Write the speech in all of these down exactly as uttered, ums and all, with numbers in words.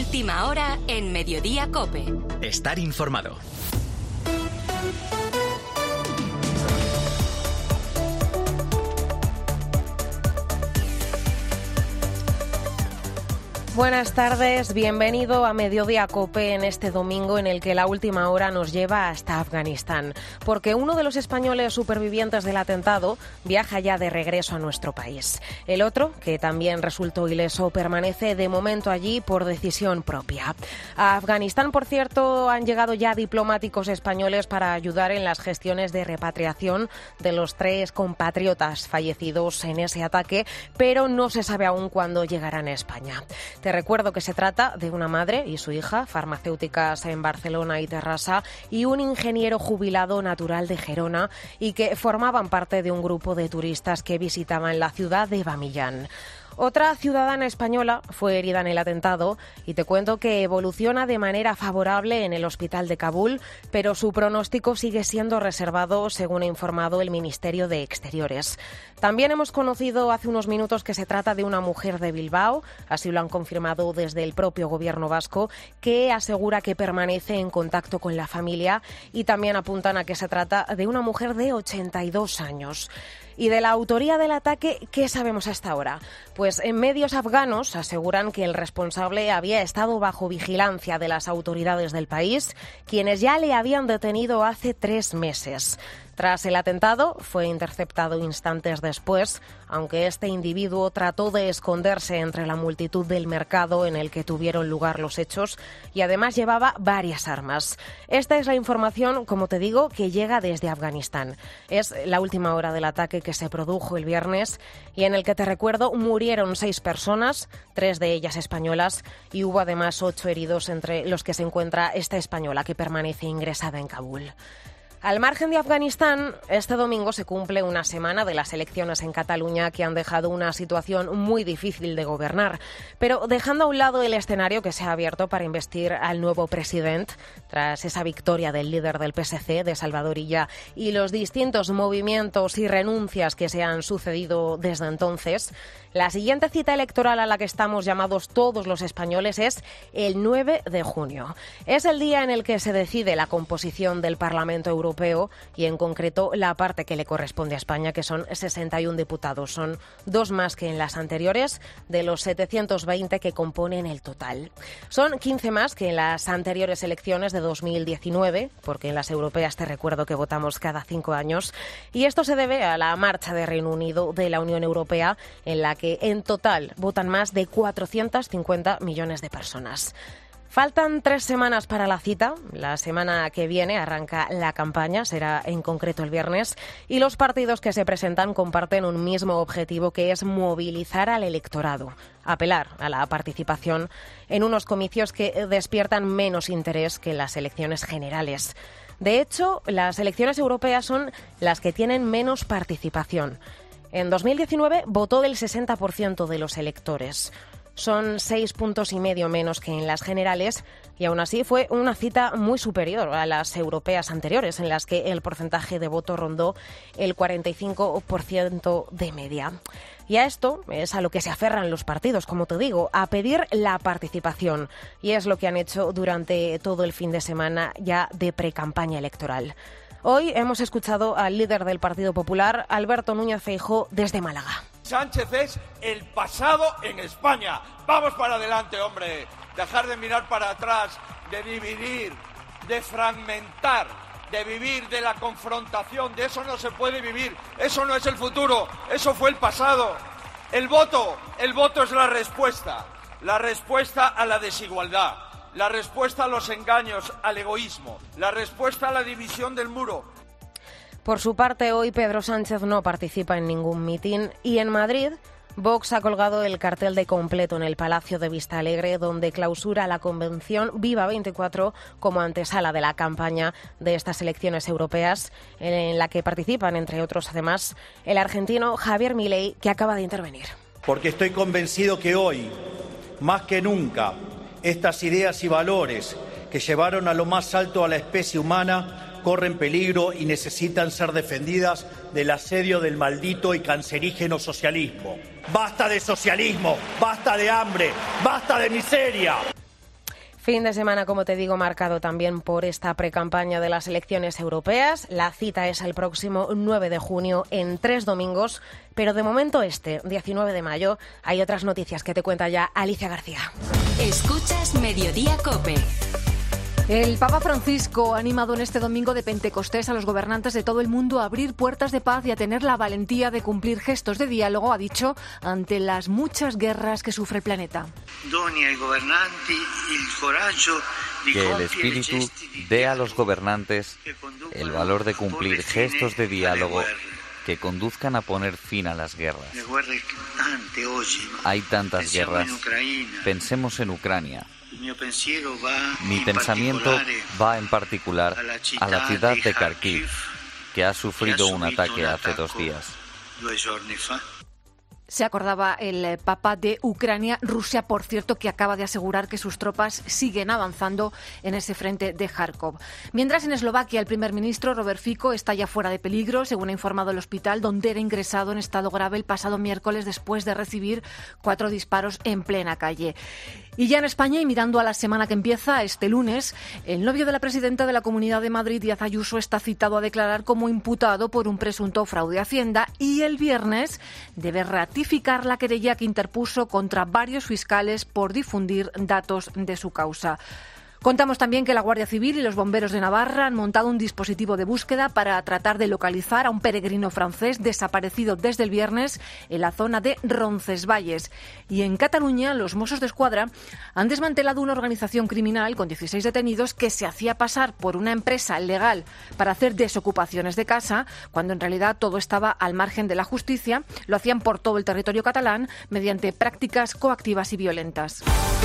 Última hora en Mediodía COPE. Estar informado. Buenas tardes, bienvenido a Mediodía COPE en este domingo en el que la última hora nos lleva hasta Afganistán, porque uno de los españoles supervivientes del atentado viaja ya de regreso a nuestro país. El otro, que también resultó ileso, permanece de momento allí por decisión propia. A Afganistán, por cierto, han llegado ya diplomáticos españoles para ayudar en las gestiones de repatriación de los tres compatriotas fallecidos en ese ataque, pero no se sabe aún cuándo llegarán a España. Te recuerdo que se trata de una madre y su hija, farmacéuticas en Barcelona y Terrassa, y un ingeniero jubilado natural de Gerona, y que formaban parte de un grupo de turistas que visitaban la ciudad de Bamillán. Otra ciudadana española fue herida en el atentado y te cuento que evoluciona de manera favorable en el hospital de Kabul, pero su pronóstico sigue siendo reservado, según ha informado el Ministerio de Exteriores. También hemos conocido hace unos minutos que se trata de una mujer de Bilbao, así lo han confirmado desde el propio gobierno vasco, que asegura que permanece en contacto con la familia, y también apuntan a que se trata de una mujer de ochenta y dos años. Y de la autoría del ataque, ¿qué sabemos hasta ahora? Pues en medios afganos aseguran que el responsable había estado bajo vigilancia de las autoridades del país, quienes ya le habían detenido hace tres meses. Tras el atentado, fue interceptado instantes después, aunque este individuo trató de esconderse entre la multitud del mercado en el que tuvieron lugar los hechos, y además llevaba varias armas. Esta es la información, como te digo, que llega desde Afganistán. Es la última hora del ataque que se produjo el viernes y en el que, te recuerdo, murieron seis personas, tres de ellas españolas, y hubo además ocho heridos, entre los que se encuentra esta española que permanece ingresada en Kabul. Al margen de Afganistán, este domingo se cumple una semana de las elecciones en Cataluña, que han dejado una situación muy difícil de gobernar. Pero dejando a un lado el escenario que se ha abierto para investir al nuevo presidente, tras esa victoria del líder del P S C, de Salvador Illa, y los distintos movimientos y renuncias que se han sucedido desde entonces, la siguiente cita electoral a la que estamos llamados todos los españoles es el nueve de junio. Es el día en el que se decide la composición del Parlamento Europeo y, en concreto, la parte que le corresponde a España, que son sesenta y uno diputados. Son dos más que en las anteriores, de los setecientos veinte que componen el total. Son quince más que en las anteriores elecciones de dos mil diecinueve, porque en las europeas te recuerdo que votamos cada cinco años, y esto se debe a la marcha de Reino Unido de la Unión Europea, en la que en total votan más de cuatrocientos cincuenta millones de personas. Faltan tres semanas para la cita. La semana que viene arranca la campaña, será en concreto el viernes, y los partidos que se presentan comparten un mismo objetivo, que es movilizar al electorado, apelar a la participación en unos comicios que despiertan menos interés que las elecciones generales. De hecho, las elecciones europeas son las que tienen menos participación. En dos mil diecinueve votó el sesenta por ciento de los electores. Son seis puntos y medio menos que en las generales, y aún así fue una cita muy superior a las europeas anteriores, en las que el porcentaje de voto rondó el cuarenta y cinco por ciento de media. Y a esto es a lo que se aferran los partidos, como te digo, a pedir la participación. Y es lo que han hecho durante todo el fin de semana ya de precampaña electoral. Hoy hemos escuchado al líder del Partido Popular, Alberto Núñez Feijóo, desde Málaga. Sánchez es el pasado en España. Vamos para adelante, hombre. Dejar de mirar para atrás, de dividir, de fragmentar, de vivir de la confrontación. De eso no se puede vivir. Eso no es el futuro. Eso fue el pasado. El voto, el voto es la respuesta. La respuesta a la desigualdad. La respuesta a los engaños, al egoísmo. La respuesta a la división del muro. Por su parte, hoy Pedro Sánchez no participa en ningún mitin, y en Madrid Vox ha colgado el cartel de completo en el Palacio de Vistalegre, donde clausura la convención Viva veinticuatro como antesala de la campaña de estas elecciones europeas, en la que participan, entre otros, además, el argentino Javier Milei, que acaba de intervenir. Porque estoy convencido que hoy, más que nunca, estas ideas y valores que llevaron a lo más alto a la especie humana corren peligro y necesitan ser defendidas del asedio del maldito y cancerígeno socialismo. ¡Basta de socialismo! ¡Basta de hambre! ¡Basta de miseria! Fin de semana, como te digo, marcado también por esta precampaña de las elecciones europeas. La cita es el próximo nueve de junio en tres domingos, pero de momento este, diecinueve de mayo, hay otras noticias que te cuenta ya Alicia García. Escuchas Mediodía COPE. El Papa Francisco ha animado en este domingo de Pentecostés a los gobernantes de todo el mundo a abrir puertas de paz y a tener la valentía de cumplir gestos de diálogo, ha dicho, ante las muchas guerras que sufre el planeta. Que el Espíritu dé a los gobernantes el valor de cumplir gestos de diálogo que conduzcan a poner fin a las guerras. Hay tantas guerras. Pensemos en Ucrania. Mi pensamiento va en particular a la ciudad de Kharkiv, que ha sufrido un ataque hace dos días. Se acordaba el Papa de Ucrania. Rusia, por cierto, que acaba de asegurar que sus tropas siguen avanzando en ese frente de Kharkov. Mientras, en Eslovaquia, el primer ministro Robert Fico está ya fuera de peligro, según ha informado el hospital, donde era ingresado en estado grave el pasado miércoles después de recibir cuatro disparos en plena calle. Y ya en España, y mirando a la semana que empieza este lunes, el novio de la presidenta de la Comunidad de Madrid, Díaz Ayuso, está citado a declarar como imputado por un presunto fraude a Hacienda y el viernes debe ratificar la querella que interpuso contra varios fiscales por difundir datos de su causa. Contamos también que la Guardia Civil y los bomberos de Navarra han montado un dispositivo de búsqueda para tratar de localizar a un peregrino francés desaparecido desde el viernes en la zona de Roncesvalles. Y en Cataluña, los Mossos d'Esquadra han desmantelado una organización criminal con dieciséis detenidos que se hacía pasar por una empresa legal para hacer desocupaciones de casa, cuando en realidad todo estaba al margen de la justicia. Lo hacían por todo el territorio catalán mediante prácticas coactivas y violentas.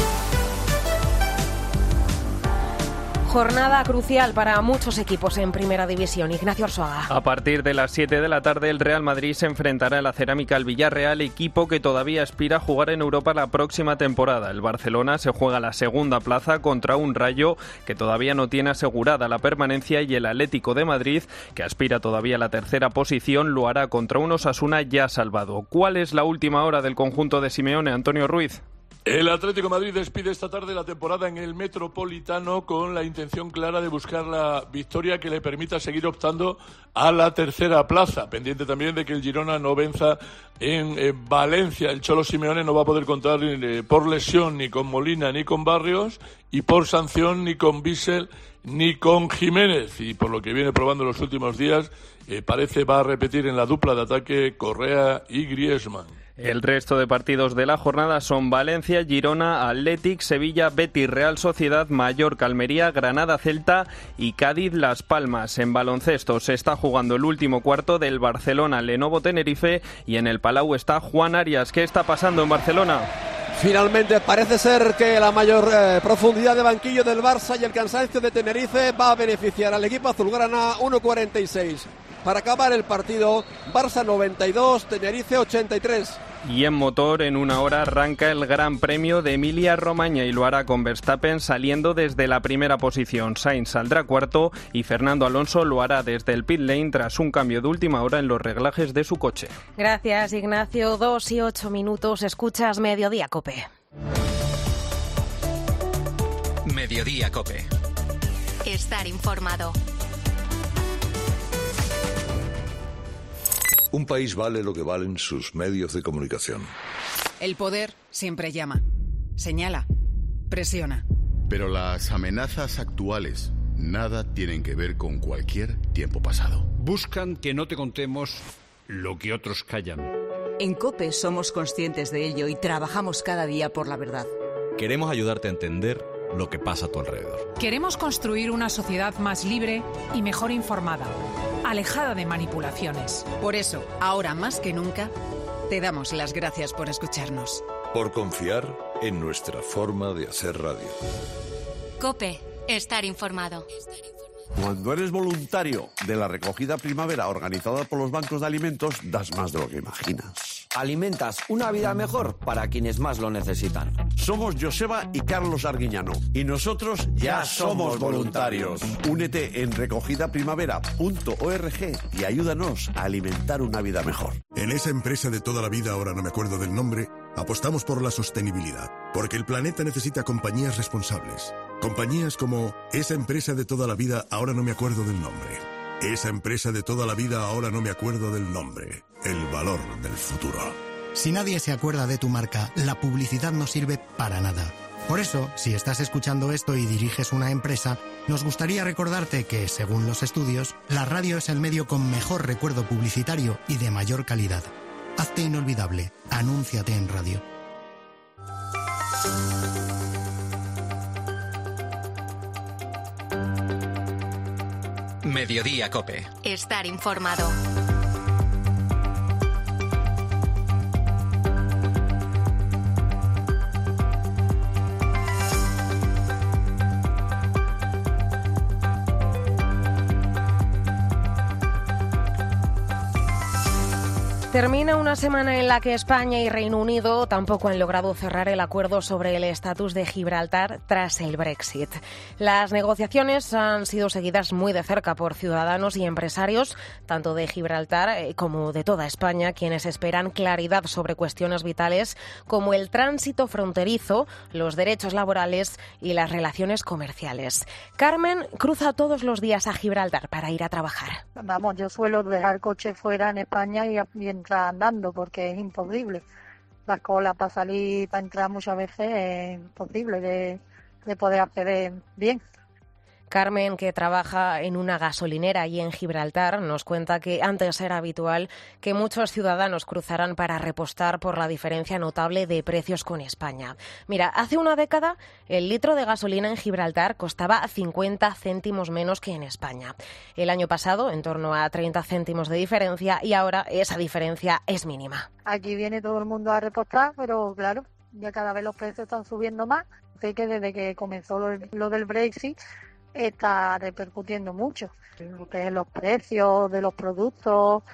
Jornada crucial para muchos equipos en Primera División. Ignacio Arzuaga. A partir de las siete de la tarde, el Real Madrid se enfrentará a la Cerámica al Villarreal, equipo que todavía aspira a jugar en Europa la próxima temporada. El Barcelona se juega la segunda plaza contra un Rayo que todavía no tiene asegurada la permanencia, y el Atlético de Madrid, que aspira todavía a la tercera posición, lo hará contra un Osasuna ya salvado. ¿Cuál es la última hora del conjunto de Simeone, Antonio Ruiz? El Atlético de Madrid despide esta tarde la temporada en el Metropolitano con la intención clara de buscar la victoria que le permita seguir optando a la tercera plaza, pendiente también de que el Girona no venza en eh, Valencia. El Cholo Simeone no va a poder contar eh, por lesión ni con Molina ni con Barrios, y por sanción ni con Bissell ni con Jiménez, y por lo que viene probando en los últimos días, eh, parece va a repetir en la dupla de ataque Correa y Griezmann. El resto de partidos de la jornada son Valencia, Girona, Athletic, Sevilla, Betis, Real Sociedad, Mallorca, Almería, Granada, Celta y Cádiz, Las Palmas. En baloncesto se está jugando el último cuarto del Barcelona, Lenovo Tenerife, y en el Palau está Juan Arias. ¿Qué está pasando en Barcelona? Finalmente parece ser que la mayor eh, profundidad de banquillo del Barça y el cansancio de Tenerife va a beneficiar al equipo azulgrana. Uno cuarenta y seis para acabar el partido. Barça noventa y dos, Tenerife ochenta y tres. Y en motor, en una hora arranca el Gran Premio de Emilia-Romagna y lo hará con Verstappen saliendo desde la primera posición. Sainz saldrá cuarto y Fernando Alonso lo hará desde el pit lane tras un cambio de última hora en los reglajes de su coche. Gracias, Ignacio. Dos y ocho minutos. Escuchas Mediodía COPE. Mediodía COPE. Estar informado. Un país vale lo que valen sus medios de comunicación. El poder siempre llama, señala, presiona. Pero las amenazas actuales nada tienen que ver con cualquier tiempo pasado. Buscan que no te contemos lo que otros callan. En COPE somos conscientes de ello y trabajamos cada día por la verdad. Queremos ayudarte a entender lo que pasa a tu alrededor. Queremos construir una sociedad más libre y mejor informada, alejada de manipulaciones. Por eso, ahora más que nunca, te damos las gracias por escucharnos. Por confiar en nuestra forma de hacer radio. COPE. Estar informado. Cuando eres voluntario de la recogida primavera organizada por los bancos de alimentos, das más de lo que imaginas. Alimentas una vida mejor para quienes más lo necesitan. Somos Joseba y Carlos Arguiñano y nosotros ya somos voluntarios. Únete en recogida primavera punto org y ayúdanos a alimentar una vida mejor. En esa empresa de toda la vida, ahora no me acuerdo del nombre, apostamos por la sostenibilidad, porque el planeta necesita compañías responsables. Compañías como esa empresa de toda la vida, ahora no me acuerdo del nombre. Esa empresa de toda la vida, ahora no me acuerdo del nombre. El valor del futuro. Si nadie se acuerda de tu marca, la publicidad no sirve para nada. Por eso, si estás escuchando esto y diriges una empresa, nos gustaría recordarte que, según los estudios, la radio es el medio con mejor recuerdo publicitario y de mayor calidad. Hazte inolvidable. Anúnciate en radio. Mediodía COPE. Estar informado. Termina una semana en la que España y Reino Unido tampoco han logrado cerrar el acuerdo sobre el estatus de Gibraltar tras el Brexit. Las negociaciones han sido seguidas muy de cerca por ciudadanos y empresarios, tanto de Gibraltar como de toda España, quienes esperan claridad sobre cuestiones vitales como el tránsito fronterizo, los derechos laborales y las relaciones comerciales. Carmen cruza todos los días a Gibraltar para ir a trabajar. Vamos, yo suelo dejar coche fuera en España y, y entrar andando porque es imposible. La cola para salir, para entrar muchas veces es imposible de, de poder acceder bien. Carmen, que trabaja en una gasolinera allí en Gibraltar, nos cuenta que antes era habitual que muchos ciudadanos cruzaran para repostar por la diferencia notable de precios con España. Mira, hace una década el litro de gasolina en Gibraltar costaba cincuenta céntimos menos que en España. El año pasado, en torno a treinta céntimos de diferencia, y ahora esa diferencia es mínima. Aquí viene todo el mundo a repostar, pero claro, ya cada vez los precios están subiendo más. Sé que desde que comenzó lo, lo del Brexit está repercutiendo mucho, lo que es los precios de los productos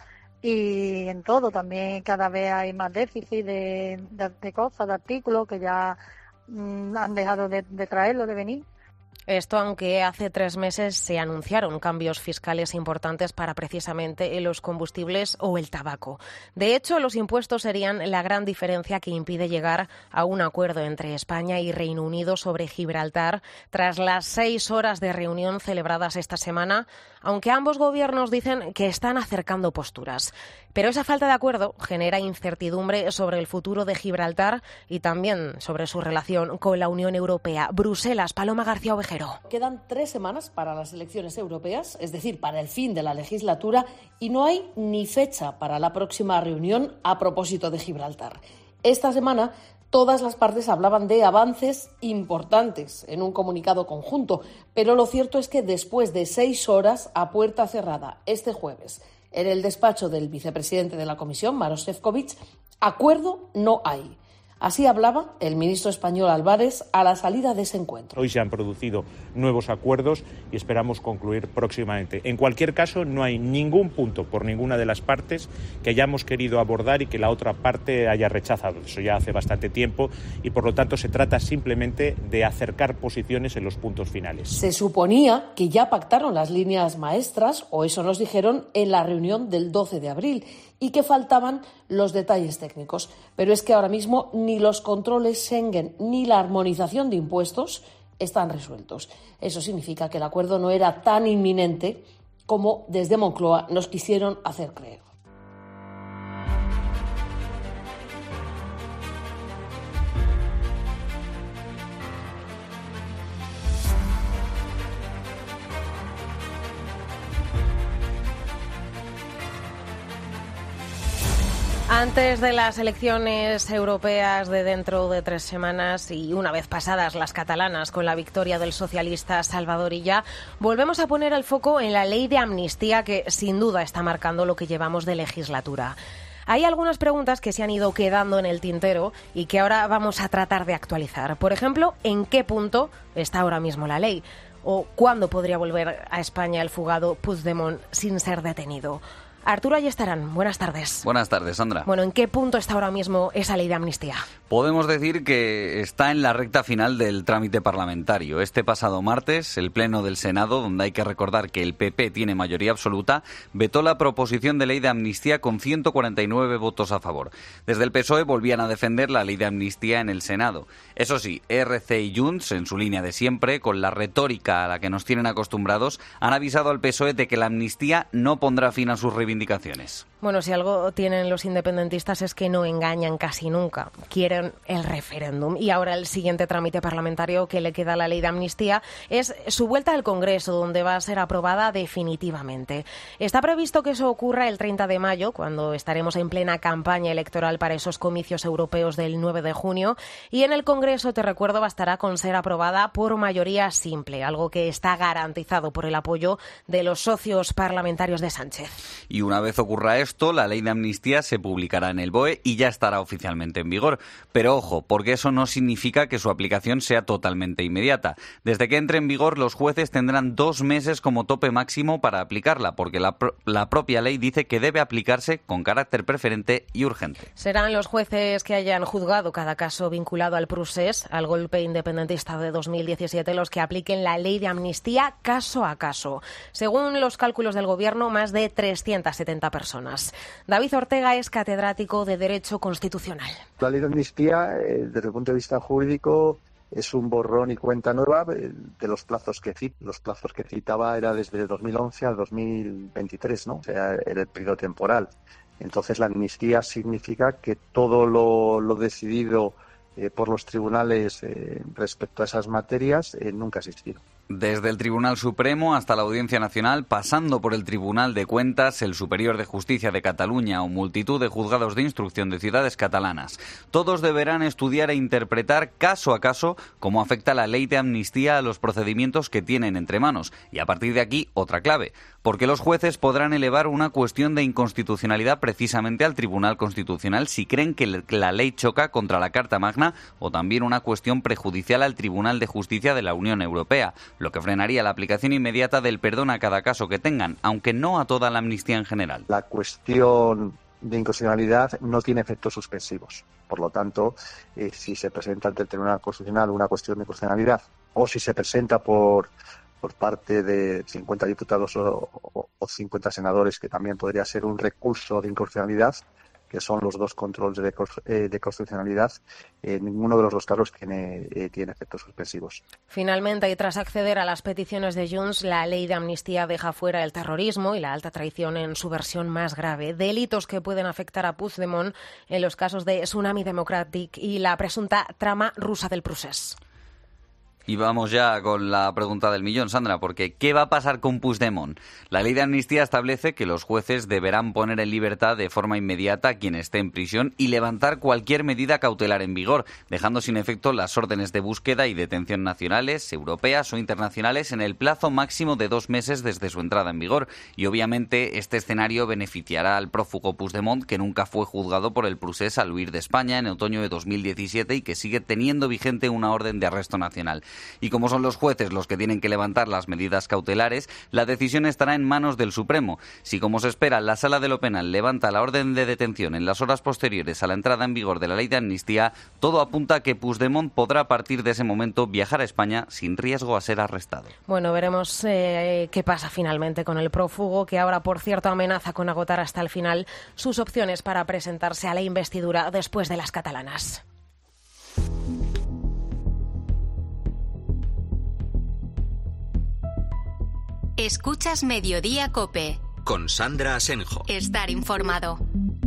y en todo. También cada vez hay más déficit de, de, de cosas, de artículos que ya mmm, han dejado de, de traerlo, de venir. Esto aunque hace tres meses se anunciaron cambios fiscales importantes para precisamente los combustibles o el tabaco. De hecho, los impuestos serían la gran diferencia que impide llegar a un acuerdo entre España y Reino Unido sobre Gibraltar tras las seis horas de reunión celebradas esta semana, aunque ambos gobiernos dicen que están acercando posturas. Pero esa falta de acuerdo genera incertidumbre sobre el futuro de Gibraltar y también sobre su relación con la Unión Europea. Bruselas, Paloma García Ovejero. Quedan tres semanas para las elecciones europeas, es decir, para el fin de la legislatura, y no hay ni fecha para la próxima reunión a propósito de Gibraltar. Esta semana todas las partes hablaban de avances importantes en un comunicado conjunto, pero lo cierto es que después de seis horas a puerta cerrada este jueves, en el despacho del vicepresidente de la Comisión, Maroš Šefčovič, acuerdo no hay. Así hablaba el ministro español Álvarez a la salida de ese encuentro. Hoy se han producido nuevos acuerdos y esperamos concluir próximamente. En cualquier caso, no hay ningún punto por ninguna de las partes que hayamos querido abordar y que la otra parte haya rechazado. Eso ya hace bastante tiempo y, por lo tanto, se trata simplemente de acercar posiciones en los puntos finales. Se suponía que ya pactaron las líneas maestras, o eso nos dijeron en la reunión del doce de abril, y que faltaban los detalles técnicos. Pero es que ahora mismo ni los controles Schengen ni la armonización de impuestos están resueltos. Eso significa que el acuerdo no era tan inminente como desde Moncloa nos quisieron hacer creer. Antes de las elecciones europeas de dentro de tres semanas y una vez pasadas las catalanas con la victoria del socialista Salvador Illa, volvemos a poner el foco en la ley de amnistía que sin duda está marcando lo que llevamos de legislatura. Hay algunas preguntas que se han ido quedando en el tintero y que ahora vamos a tratar de actualizar. Por ejemplo, ¿en qué punto está ahora mismo la ley? ¿O cuándo podría volver a España el fugado Puigdemont sin ser detenido? Arturo Ayestarán, buenas tardes. Buenas tardes, Sandra. Bueno, ¿en qué punto está ahora mismo esa ley de amnistía? Podemos decir que está en la recta final del trámite parlamentario. Este pasado martes, el Pleno del Senado, donde hay que recordar que el P P tiene mayoría absoluta, vetó la proposición de ley de amnistía con ciento cuarenta y nueve votos a favor. Desde el P S O E volvían a defender la ley de amnistía en el Senado. Eso sí, R C y Junts, en su línea de siempre, con la retórica a la que nos tienen acostumbrados, han avisado al P S O E de que la amnistía no pondrá fin a sus reivindicaciones. Bueno, si algo tienen los independentistas es que no engañan casi nunca. Quieren el referéndum. Y ahora el siguiente trámite parlamentario que le queda a la ley de amnistía es su vuelta al Congreso, donde va a ser aprobada definitivamente. Está previsto que eso ocurra el treinta de mayo, cuando estaremos en plena campaña electoral para esos comicios europeos del nueve de junio. Y en el Congreso, te recuerdo, bastará con ser aprobada por mayoría simple, algo que está garantizado por el apoyo de los socios parlamentarios de Sánchez. Y una vez ocurra esto, la ley de amnistía se publicará en el B O E y ya estará oficialmente en vigor. Pero ojo, porque eso no significa que su aplicación sea totalmente inmediata. Desde que entre en vigor, los jueces tendrán dos meses como tope máximo para aplicarla, porque la, pro- la propia ley dice que debe aplicarse con carácter preferente y urgente. Serán los jueces que hayan juzgado cada caso vinculado al procés, al golpe independentista de dos mil diecisiete, los que apliquen la ley de amnistía caso a caso. Según los cálculos del Gobierno, más de trescientas setenta personas. David Ortega es catedrático de Derecho Constitucional. La ley de amnistía, eh, desde el punto de vista jurídico, es un borrón y cuenta nueva eh, de los plazos que cita. Los plazos que citaba era desde dos mil once a dos mil veintitrés, ¿no? O sea, era el periodo temporal. Entonces, la amnistía significa que todo lo, lo decidido eh, por los tribunales eh, respecto a esas materias eh, nunca ha existido. Desde el Tribunal Supremo hasta la Audiencia Nacional, pasando por el Tribunal de Cuentas, el Superior de Justicia de Cataluña o multitud de juzgados de instrucción de ciudades catalanas. Todos deberán estudiar e interpretar caso a caso cómo afecta la ley de amnistía a los procedimientos que tienen entre manos. Y a partir de aquí, otra clave, porque los jueces podrán elevar una cuestión de inconstitucionalidad precisamente al Tribunal Constitucional si creen que la ley choca contra la Carta Magna, o también una cuestión prejudicial al Tribunal de Justicia de la Unión Europea, lo que frenaría la aplicación inmediata del perdón a cada caso que tengan, aunque no a toda la amnistía en general. La cuestión de inconstitucionalidad no tiene efectos suspensivos. Por lo tanto, eh, si se presenta ante el Tribunal Constitucional una cuestión de inconstitucionalidad, o si se presenta por, por parte de cincuenta diputados o, o, o cincuenta senadores, que también podría ser un recurso de inconstitucionalidad, que son los dos controles de, eh, de constitucionalidad, eh, ninguno de los dos casos tiene, eh, tiene efectos suspensivos. Finalmente, y tras acceder a las peticiones de Junts, la ley de amnistía deja fuera el terrorismo y la alta traición en su versión más grave, delitos que pueden afectar a Puigdemont en los casos de Tsunami Democratic y la presunta trama rusa del procés. Y vamos ya con la pregunta del millón, Sandra, porque ¿qué va a pasar con Puigdemont? La ley de amnistía establece que los jueces deberán poner en libertad de forma inmediata a quien esté en prisión y levantar cualquier medida cautelar en vigor, dejando sin efecto las órdenes de búsqueda y detención nacionales, europeas o internacionales en el plazo máximo de dos meses desde su entrada en vigor. Y obviamente este escenario beneficiará al prófugo Puigdemont, que nunca fue juzgado por el procés al huir de España en otoño de dos mil diecisiete y que sigue teniendo vigente una orden de arresto nacional. Y como son los jueces los que tienen que levantar las medidas cautelares, la decisión estará en manos del Supremo. Si, como se espera, la Sala de lo Penal levanta la orden de detención en las horas posteriores a la entrada en vigor de la ley de amnistía, todo apunta a que Puigdemont podrá a partir de ese momento viajar a España sin riesgo a ser arrestado. Bueno, veremos eh, qué pasa finalmente con el prófugo, que ahora, por cierto, amenaza con agotar hasta el final sus opciones para presentarse a la investidura después de las catalanas. Escuchas Mediodía COPE. Con Sandra Asenjo. Estar informado.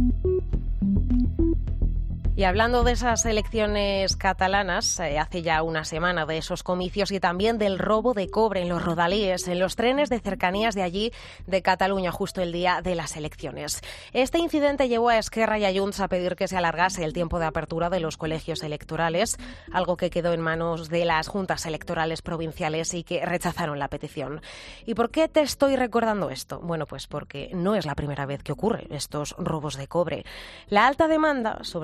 Y hablando de esas elecciones catalanas, eh, hace ya una semana de esos comicios y también del robo de cobre en los rodalíes, en los trenes de cercanías de allí, de Cataluña, justo el día de las elecciones. Este incidente llevó a Esquerra y a Junts a pedir que se alargase el tiempo de apertura de los colegios electorales, algo que quedó en manos de las juntas electorales provinciales y que rechazaron la petición. ¿Y por qué te estoy recordando esto? Bueno, pues porque no es la primera vez que ocurre estos robos de cobre. La alta demanda, sobre todo por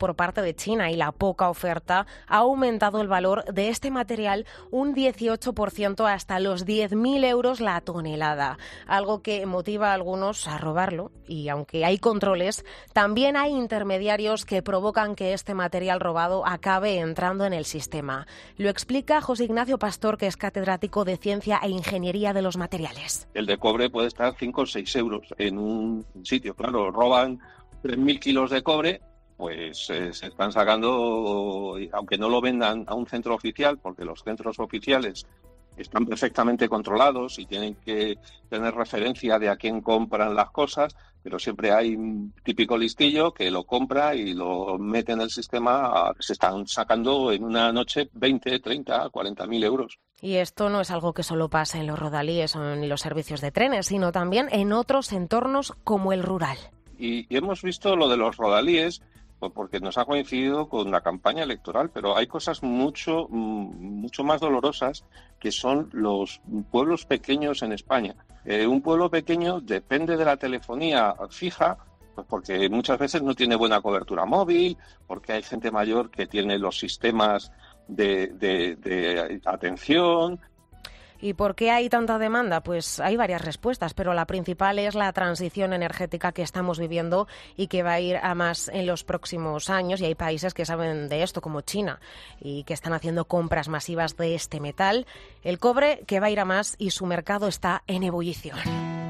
por parte de China y la poca oferta ha aumentado el valor de este material un dieciocho por ciento hasta los diez mil euros la tonelada, algo que motiva a algunos a robarlo. Y aunque hay controles, también hay intermediarios que provocan que este material robado acabe entrando en el sistema. Lo explica José Ignacio Pastor, que es catedrático de Ciencia e Ingeniería de los Materiales. El de cobre puede estar cinco o seis euros en un sitio. Claro, roban tres mil kilos de cobre, pues eh, se están sacando, aunque no lo vendan a un centro oficial, porque los centros oficiales están perfectamente controlados y tienen que tener referencia de a quién compran las cosas, pero siempre hay un típico listillo que lo compra y lo mete en el sistema. Se están sacando en una noche veinte, treinta, cuarenta mil euros. Y esto no es algo que solo pasa en los rodalíes o en los servicios de trenes, sino también en otros entornos como el rural. Y, y hemos visto lo de los rodalíes, porque nos ha coincidido con la campaña electoral, pero hay cosas mucho, mucho más dolorosas, que son los pueblos pequeños en España. Eh, un pueblo pequeño depende de la telefonía fija, pues porque muchas veces no tiene buena cobertura móvil, porque hay gente mayor que tiene los sistemas de, de, de atención. ¿Y por qué hay tanta demanda? Pues hay varias respuestas, pero la principal es la transición energética que estamos viviendo y que va a ir a más en los próximos años. Y hay países que saben de esto, como China, y que están haciendo compras masivas de este metal. El cobre, que va a ir a más, y su mercado está en ebullición.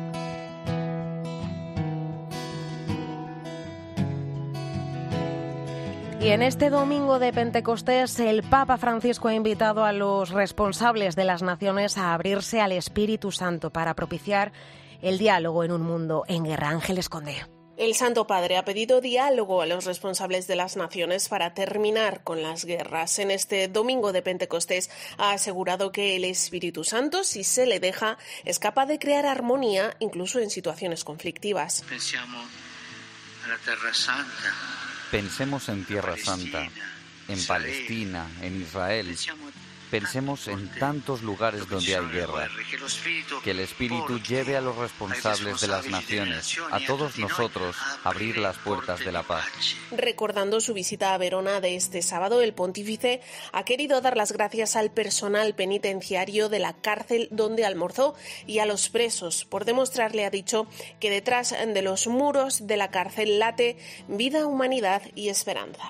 Y en este domingo de Pentecostés, el Papa Francisco ha invitado a los responsables de las naciones a abrirse al Espíritu Santo para propiciar el diálogo en un mundo en guerra. Ángeles Conde. El Santo Padre ha pedido diálogo a los responsables de las naciones para terminar con las guerras. En este domingo de Pentecostés ha asegurado que el Espíritu Santo, si se le deja, es capaz de crear armonía incluso en situaciones conflictivas. Pensamos a la Tierra Santa. Pensemos en Tierra Santa, en Palestina, en Israel. Pensemos en tantos lugares donde hay guerra. Que el Espíritu lleve a los responsables de las naciones, a todos nosotros, a abrir las puertas de la paz. Recordando su visita a Verona de este sábado, el pontífice ha querido dar las gracias al personal penitenciario de la cárcel donde almorzó y a los presos por demostrarle, ha dicho, que detrás de los muros de la cárcel late vida, humanidad y esperanza.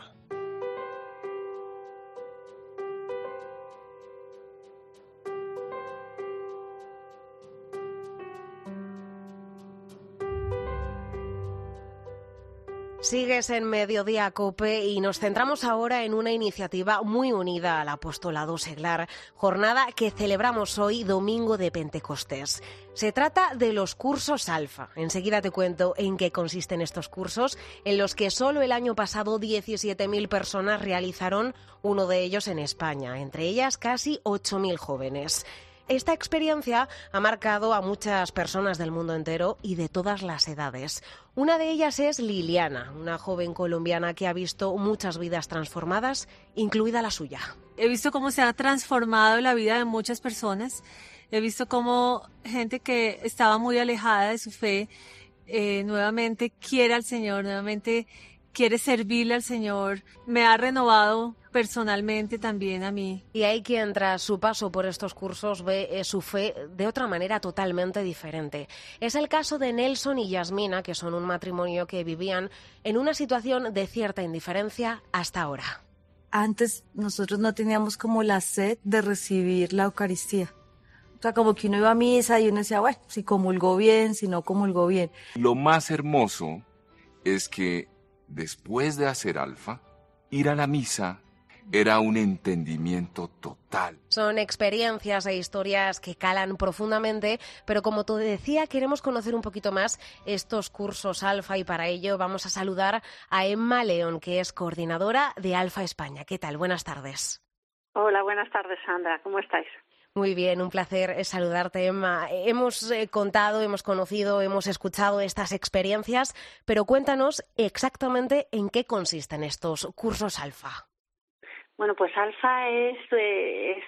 Sigues en Mediodía COPE y nos centramos ahora en una iniciativa muy unida al apostolado seglar, jornada que celebramos hoy, domingo de Pentecostés. Se trata de los cursos Alfa. Enseguida te cuento en qué consisten estos cursos, en los que solo el año pasado diecisiete mil personas realizaron uno de ellos en España, entre ellas casi ocho mil jóvenes. Esta experiencia ha marcado a muchas personas del mundo entero y de todas las edades. Una de ellas es Liliana, una joven colombiana que ha visto muchas vidas transformadas, incluida la suya. He visto cómo se ha transformado la vida de muchas personas. He visto cómo gente que estaba muy alejada de su fe eh, nuevamente quiere al Señor, nuevamente quiere servirle al Señor. Me ha renovado personalmente también a mí. Y hay quien tras su paso por estos cursos ve eh, su fe de otra manera totalmente diferente. Es el caso de Nelson y Yasmina, que son un matrimonio que vivían en una situación de cierta indiferencia hasta ahora. Antes nosotros no teníamos como la sed de recibir la Eucaristía. O sea, como que uno iba a misa y uno decía, bueno, si comulgó bien, si no comulgó bien. Lo más hermoso es que después de hacer Alfa, ir a la misa era un entendimiento total. Son experiencias e historias que calan profundamente, pero como te decía, queremos conocer un poquito más estos cursos Alfa y para ello vamos a saludar a Emma León, que es coordinadora de Alfa España. ¿Qué tal? Buenas tardes. Hola, buenas tardes, Sandra. ¿Cómo estáis? Muy bien, un placer saludarte, Emma. Hemos eh, contado, hemos conocido, hemos escuchado estas experiencias, pero cuéntanos exactamente en qué consisten estos cursos Alfa. Bueno, pues Alfa es, eh, es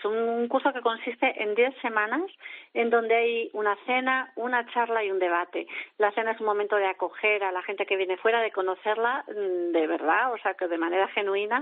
un curso que consiste en diez semanas, en donde hay una cena, una charla y un debate. La cena es un momento de acoger a la gente que viene fuera, de conocerla de verdad, o sea, que de manera genuina.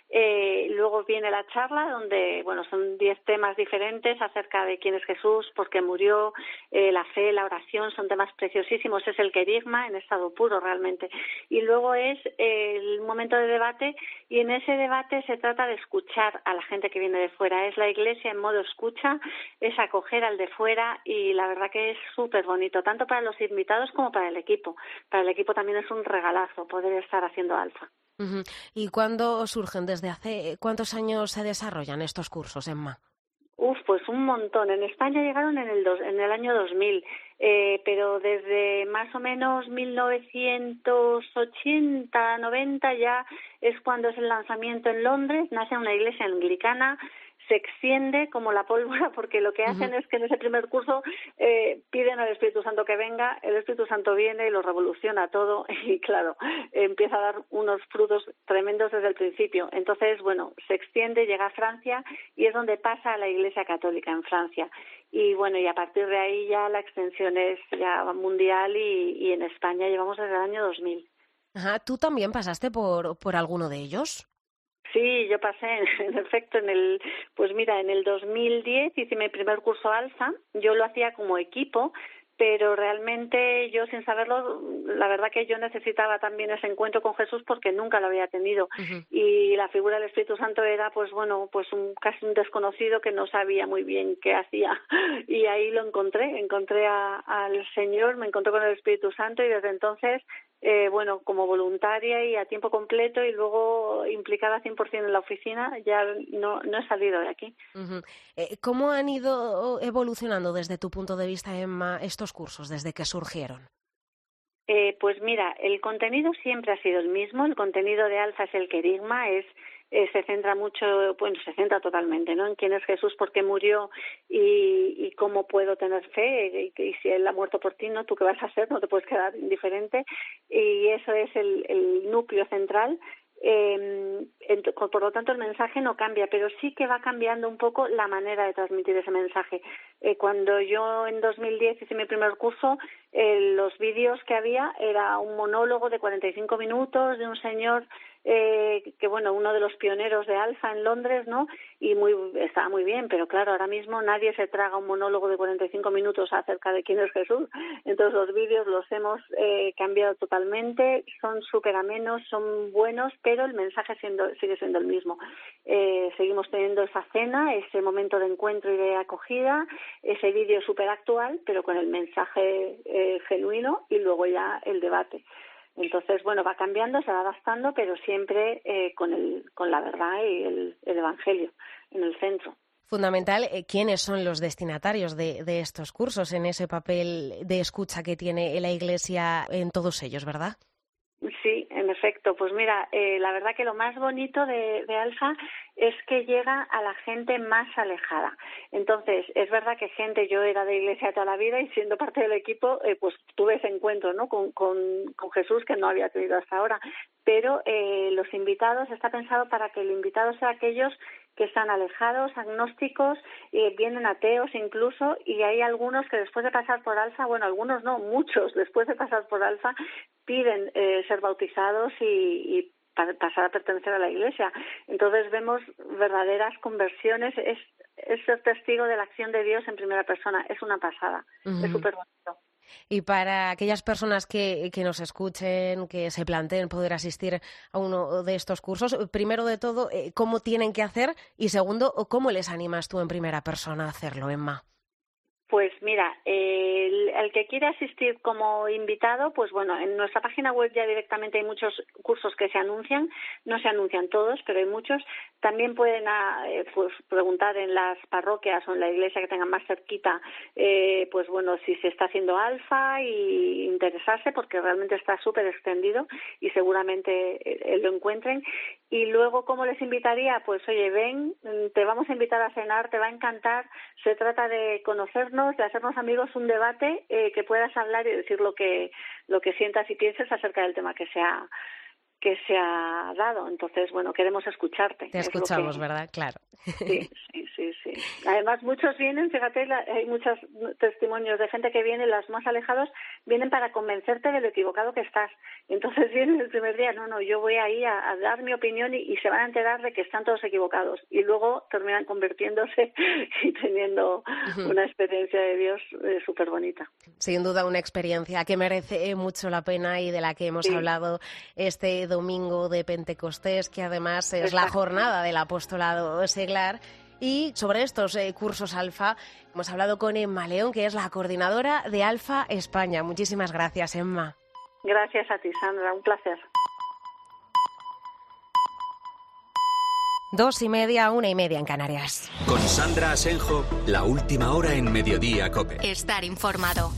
Eh, luego viene la charla, donde, bueno, son diez temas diferentes acerca de quién es Jesús, por qué murió, eh, la fe, la oración, son temas preciosísimos. Es el querigma en estado puro realmente. Y luego es eh, el momento de debate, y en ese debate se trata de escuchar a la gente que viene de fuera. Es la Iglesia en modo escucha, es acoger al de fuera, y la verdad que es súper bonito, tanto para los invitados como para el equipo. Para el equipo también es un regalazo poder estar haciendo Alfa. Uh-huh. ¿Y cuándo surgen? ¿Desde hace cuántos años se desarrollan estos cursos, Emma? Uf, pues un montón. En España llegaron en el, dos, en el año dos mil, eh, pero desde más o menos mil novecientos ochenta, noventa ya es cuando es el lanzamiento en Londres. Nace una iglesia anglicana, se extiende como la pólvora, porque lo que hacen uh-huh. es que en ese primer curso eh, piden al Espíritu Santo que venga, el Espíritu Santo viene y lo revoluciona todo, y claro, empieza a dar unos frutos tremendos desde el principio. Entonces, bueno, se extiende, llega a Francia, y es donde pasa a la Iglesia Católica en Francia. Y bueno, y a partir de ahí ya la extensión es ya mundial, y, y en España llevamos desde el año dos mil. Ajá, ¿tú también pasaste por, por alguno de ellos? Sí, yo pasé, en efecto, en el, pues mira, en el dos mil diez hice mi primer curso Alfa. Yo lo hacía como equipo, pero realmente yo, sin saberlo, la verdad que yo necesitaba también ese encuentro con Jesús, porque nunca lo había tenido. Uh-huh. Y la figura del Espíritu Santo era, pues bueno, pues un, casi un desconocido que no sabía muy bien qué hacía. Y ahí lo encontré, encontré a, al Señor, me encontré con el Espíritu Santo, y desde entonces, eh, bueno, como voluntaria y a tiempo completo, y luego implicada cien por ciento en la oficina, ya no, no he salido de aquí. Uh-huh. Eh, ¿Cómo han ido evolucionando desde tu punto de vista, Emma, estos cursos desde que surgieron? Eh, pues mira, el contenido siempre ha sido el mismo. El contenido de Alfa es el querigma, es eh, se centra mucho, bueno, se centra totalmente, ¿no?, en quién es Jesús, por qué murió, y, y cómo puedo tener fe, y, y si Él ha muerto por ti, ¿no?, tú qué vas a hacer, no te puedes quedar indiferente, y eso es el, el núcleo central. Eh, por lo tanto, el mensaje no cambia, pero sí que va cambiando un poco la manera de transmitir ese mensaje. Eh, cuando yo en dos mil diez hice mi primer curso, eh, los vídeos que había era un monólogo de cuarenta y cinco minutos de un señor eh, que, bueno, uno de los pioneros de Alfa en Londres, ¿no? Y muy estaba muy bien, pero claro, ahora mismo nadie se traga un monólogo de cuarenta y cinco minutos acerca de quién es Jesús. Entonces los vídeos los hemos eh, cambiado totalmente, son súper amenos, son buenos, pero el mensaje siendo, sigue siendo el mismo. Eh, seguimos teniendo esa cena, ese momento de encuentro y de acogida, ese vídeo súper actual, pero con el mensaje eh, genuino, y luego ya el debate. Entonces, bueno, va cambiando, se va adaptando, pero siempre eh, con el con la verdad y el, el Evangelio en el centro. Fundamental, eh, ¿quiénes son los destinatarios de, de estos cursos en ese papel de escucha que tiene la Iglesia en todos ellos, verdad? Sí, en efecto. Pues mira, eh, la verdad que lo más bonito de, de Alfa es que llega a la gente más alejada. Entonces, es verdad que gente, yo era de iglesia toda la vida, y siendo parte del equipo, eh, pues tuve ese encuentro, ¿no?, con, con, con Jesús, que no había tenido hasta ahora. Pero eh, los invitados, está pensado para que el invitado sea aquellos que están alejados, agnósticos, eh, vienen ateos incluso, y hay algunos que después de pasar por Alfa, bueno, algunos no, muchos después de pasar por Alfa piden eh, ser bautizados y, y para pasar a pertenecer a la Iglesia. Entonces vemos verdaderas conversiones, es, es ser testigo de la acción de Dios en primera persona, es una pasada, uh-huh. Es súper bonito. Y para aquellas personas que, que nos escuchen, que se planteen poder asistir a uno de estos cursos, primero de todo, ¿cómo tienen que hacer? Y segundo, ¿cómo les animas tú en primera persona a hacerlo, Emma? Pues mira, el, el que quiere asistir como invitado, pues bueno, en nuestra página web ya directamente hay muchos cursos que se anuncian, no se anuncian todos, pero hay muchos. También pueden a, eh, pues, preguntar en las parroquias o en la iglesia que tengan más cerquita, eh, pues bueno, si se está haciendo Alfa, y interesarse, porque realmente está súper extendido y seguramente eh, lo encuentren. Y luego, ¿cómo les invitaría? Pues oye, ven, te vamos a invitar a cenar, te va a encantar. Se trata de conocernos, de hacernos amigos, un debate, eh, que puedas hablar y decir lo que lo que sientas y pienses acerca del tema que sea que se ha dado. Entonces, bueno, queremos escucharte. Te escuchamos, que... ¿verdad? Claro. Sí, sí, sí, sí. además muchos vienen, fíjate, la, hay muchos testimonios de gente que viene, los más alejados, vienen para convencerte de lo equivocado que estás. Entonces vienen el primer día, no, no, yo voy ahí a, a dar mi opinión y, y se van a enterar de que están todos equivocados. Y luego terminan convirtiéndose y teniendo uh-huh. una experiencia de Dios eh, súper bonita. Sin duda una experiencia que merece mucho la pena y de la que hemos sí. hablado este domingo de Pentecostés, que además es Exacto. la jornada del apostolado seglar. Y sobre estos eh, cursos Alfa hemos hablado con Emma León, que es la coordinadora de Alfa España. Muchísimas gracias, Emma. Gracias a ti, Sandra. Un placer. Dos y media, una y media en Canarias. Con Sandra Asenjo, la última hora en Mediodía COPE. Estar informado.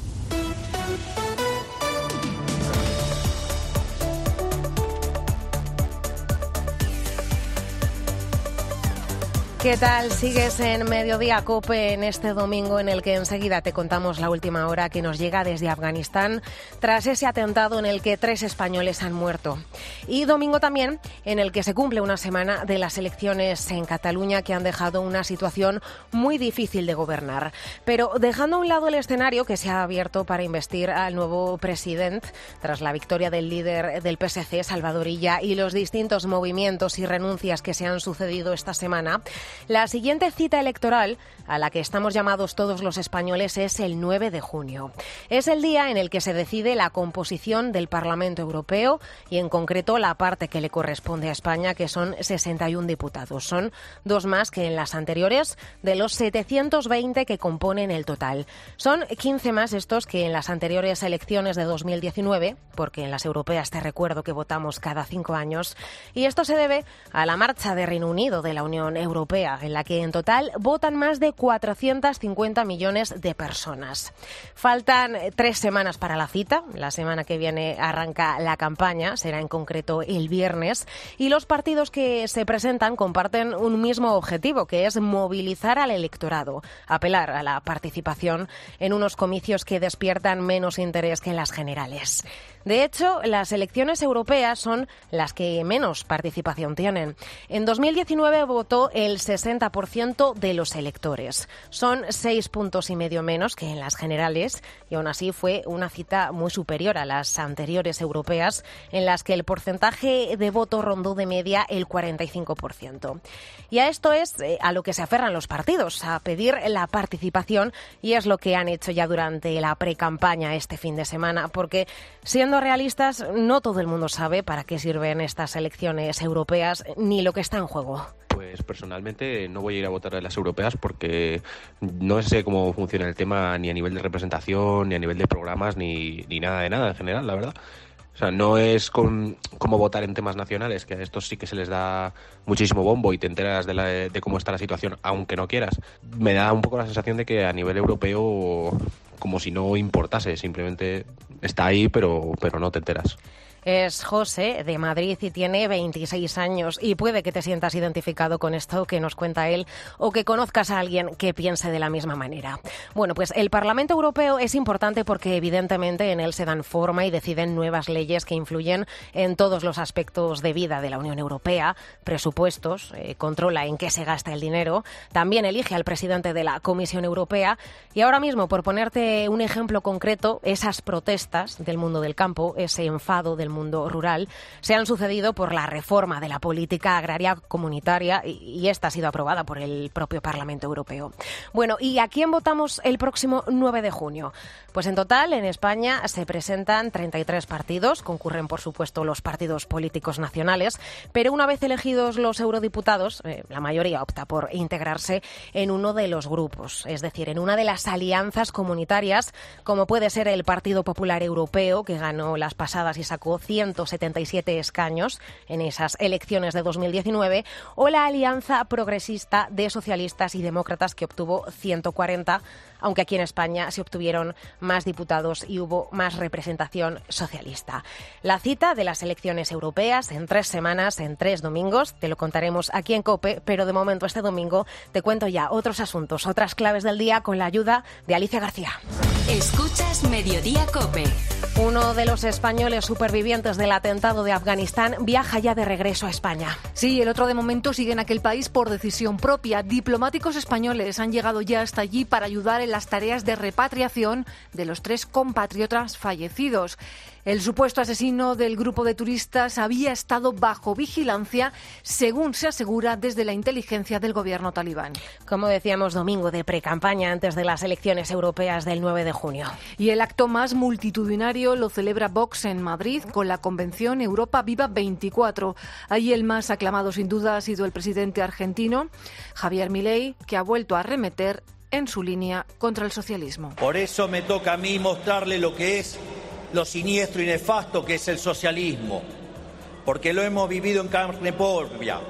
¿Qué tal? Sigues en Mediodía COPE en este domingo en el que enseguida te contamos la última hora que nos llega desde Afganistán tras ese atentado en el que tres españoles han muerto. Y domingo también en el que se cumple una semana de las elecciones en Cataluña que han dejado una situación muy difícil de gobernar. Pero dejando a un lado el escenario que se ha abierto para investir al nuevo presidente tras la victoria del líder del P S C, Salvador Illa, y los distintos movimientos y renuncias que se han sucedido esta semana, la siguiente cita electoral a la que estamos llamados todos los españoles es el nueve de junio. Es el día en el que se decide la composición del Parlamento Europeo y, en concreto, la parte que le corresponde a España, que son sesenta y uno diputados. Son dos más que en las anteriores, de los setecientos veinte que componen el total. Son quince más estos que en las anteriores elecciones de dos mil diecinueve, porque en las europeas te recuerdo que votamos cada cinco años, y esto se debe a la marcha de Reino Unido de la Unión Europea, en la que en total votan más de cuatrocientos cincuenta millones de personas. Faltan tres semanas para la cita. La semana que viene arranca la campaña, será en concreto el viernes, y los partidos que se presentan comparten un mismo objetivo, que es movilizar al electorado, apelar a la participación en unos comicios que despiertan menos interés que en las generales. De hecho, las elecciones europeas son las que menos participación tienen. En dos mil diecinueve votó el sesenta por ciento de los electores. Son seis puntos y medio menos que en las generales y aún así fue una cita muy superior a las anteriores europeas en las que el porcentaje de voto rondó de media el cuarenta y cinco por ciento. Y a esto es eh, a lo que se aferran los partidos, a pedir la participación, y es lo que han hecho ya durante la precampaña este fin de semana, porque siendo realistas, no todo el mundo sabe para qué sirven estas elecciones europeas ni lo que está en juego. Pues personalmente no voy a ir a votar a las europeas porque no sé cómo funciona el tema ni a nivel de representación, ni a nivel de programas, ni, ni nada de nada en general, la verdad. O sea, no es con, como votar en temas nacionales, que a estos sí que se les da muchísimo bombo y te enteras de, la, de cómo está la situación, aunque no quieras. Me da un poco la sensación de que a nivel europeo, como si no importase, simplemente está ahí, pero, pero no te enteras. Es José, de Madrid, y tiene veintiséis años, y puede que te sientas identificado con esto que nos cuenta él o que conozcas a alguien que piense de la misma manera. Bueno, pues el Parlamento Europeo es importante porque evidentemente en él se dan forma y deciden nuevas leyes que influyen en todos los aspectos de vida de la Unión Europea, presupuestos, eh, controla en qué se gasta el dinero, también elige al presidente de la Comisión Europea y ahora mismo, por ponerte un ejemplo concreto, esas protestas del mundo del campo, ese enfado del mundo rural, se han sucedido por la reforma de la política agraria comunitaria y, y esta ha sido aprobada por el propio Parlamento Europeo. Bueno, ¿y a quién votamos el próximo nueve de junio? Pues en total en España se presentan treinta y tres partidos, concurren por supuesto los partidos políticos nacionales, pero una vez elegidos los eurodiputados, eh, la mayoría opta por integrarse en uno de los grupos, es decir, en una de las alianzas comunitarias, como puede ser el Partido Popular Europeo, que ganó las pasadas y sacó ciento setenta y siete escaños en esas elecciones de dos mil diecinueve, o la Alianza Progresista de Socialistas y Demócratas, que obtuvo ciento cuarenta, aunque aquí en España se obtuvieron más diputados y hubo más representación socialista. La cita de las elecciones europeas en tres semanas, en tres domingos, te lo contaremos aquí en COPE, pero de momento este domingo te cuento ya otros asuntos, otras claves del día con la ayuda de Alicia García. Escuchas Mediodía COPE. Uno de los españoles supervivientes del atentado de Afganistán viaja ya de regreso a España. Sí, el otro de momento sigue en aquel país por decisión propia. Diplomáticos españoles han llegado ya hasta allí para ayudar en las tareas de repatriación de los tres compatriotas fallecidos. El supuesto asesino del grupo de turistas había estado bajo vigilancia, según se asegura desde la inteligencia del gobierno talibán. Como decíamos, domingo de precampaña antes de las elecciones europeas del nueve de junio. Y el acto más multitudinario lo celebra Vox en Madrid con la convención Europa Viva veinticuatro. Ahí el más aclamado sin duda ha sido el presidente argentino, Javier Milei, que ha vuelto a arremeter en su línea contra el socialismo. Por eso me toca a mí mostrarle lo que es lo siniestro y nefasto que es el socialismo, porque lo hemos vivido en carne propia,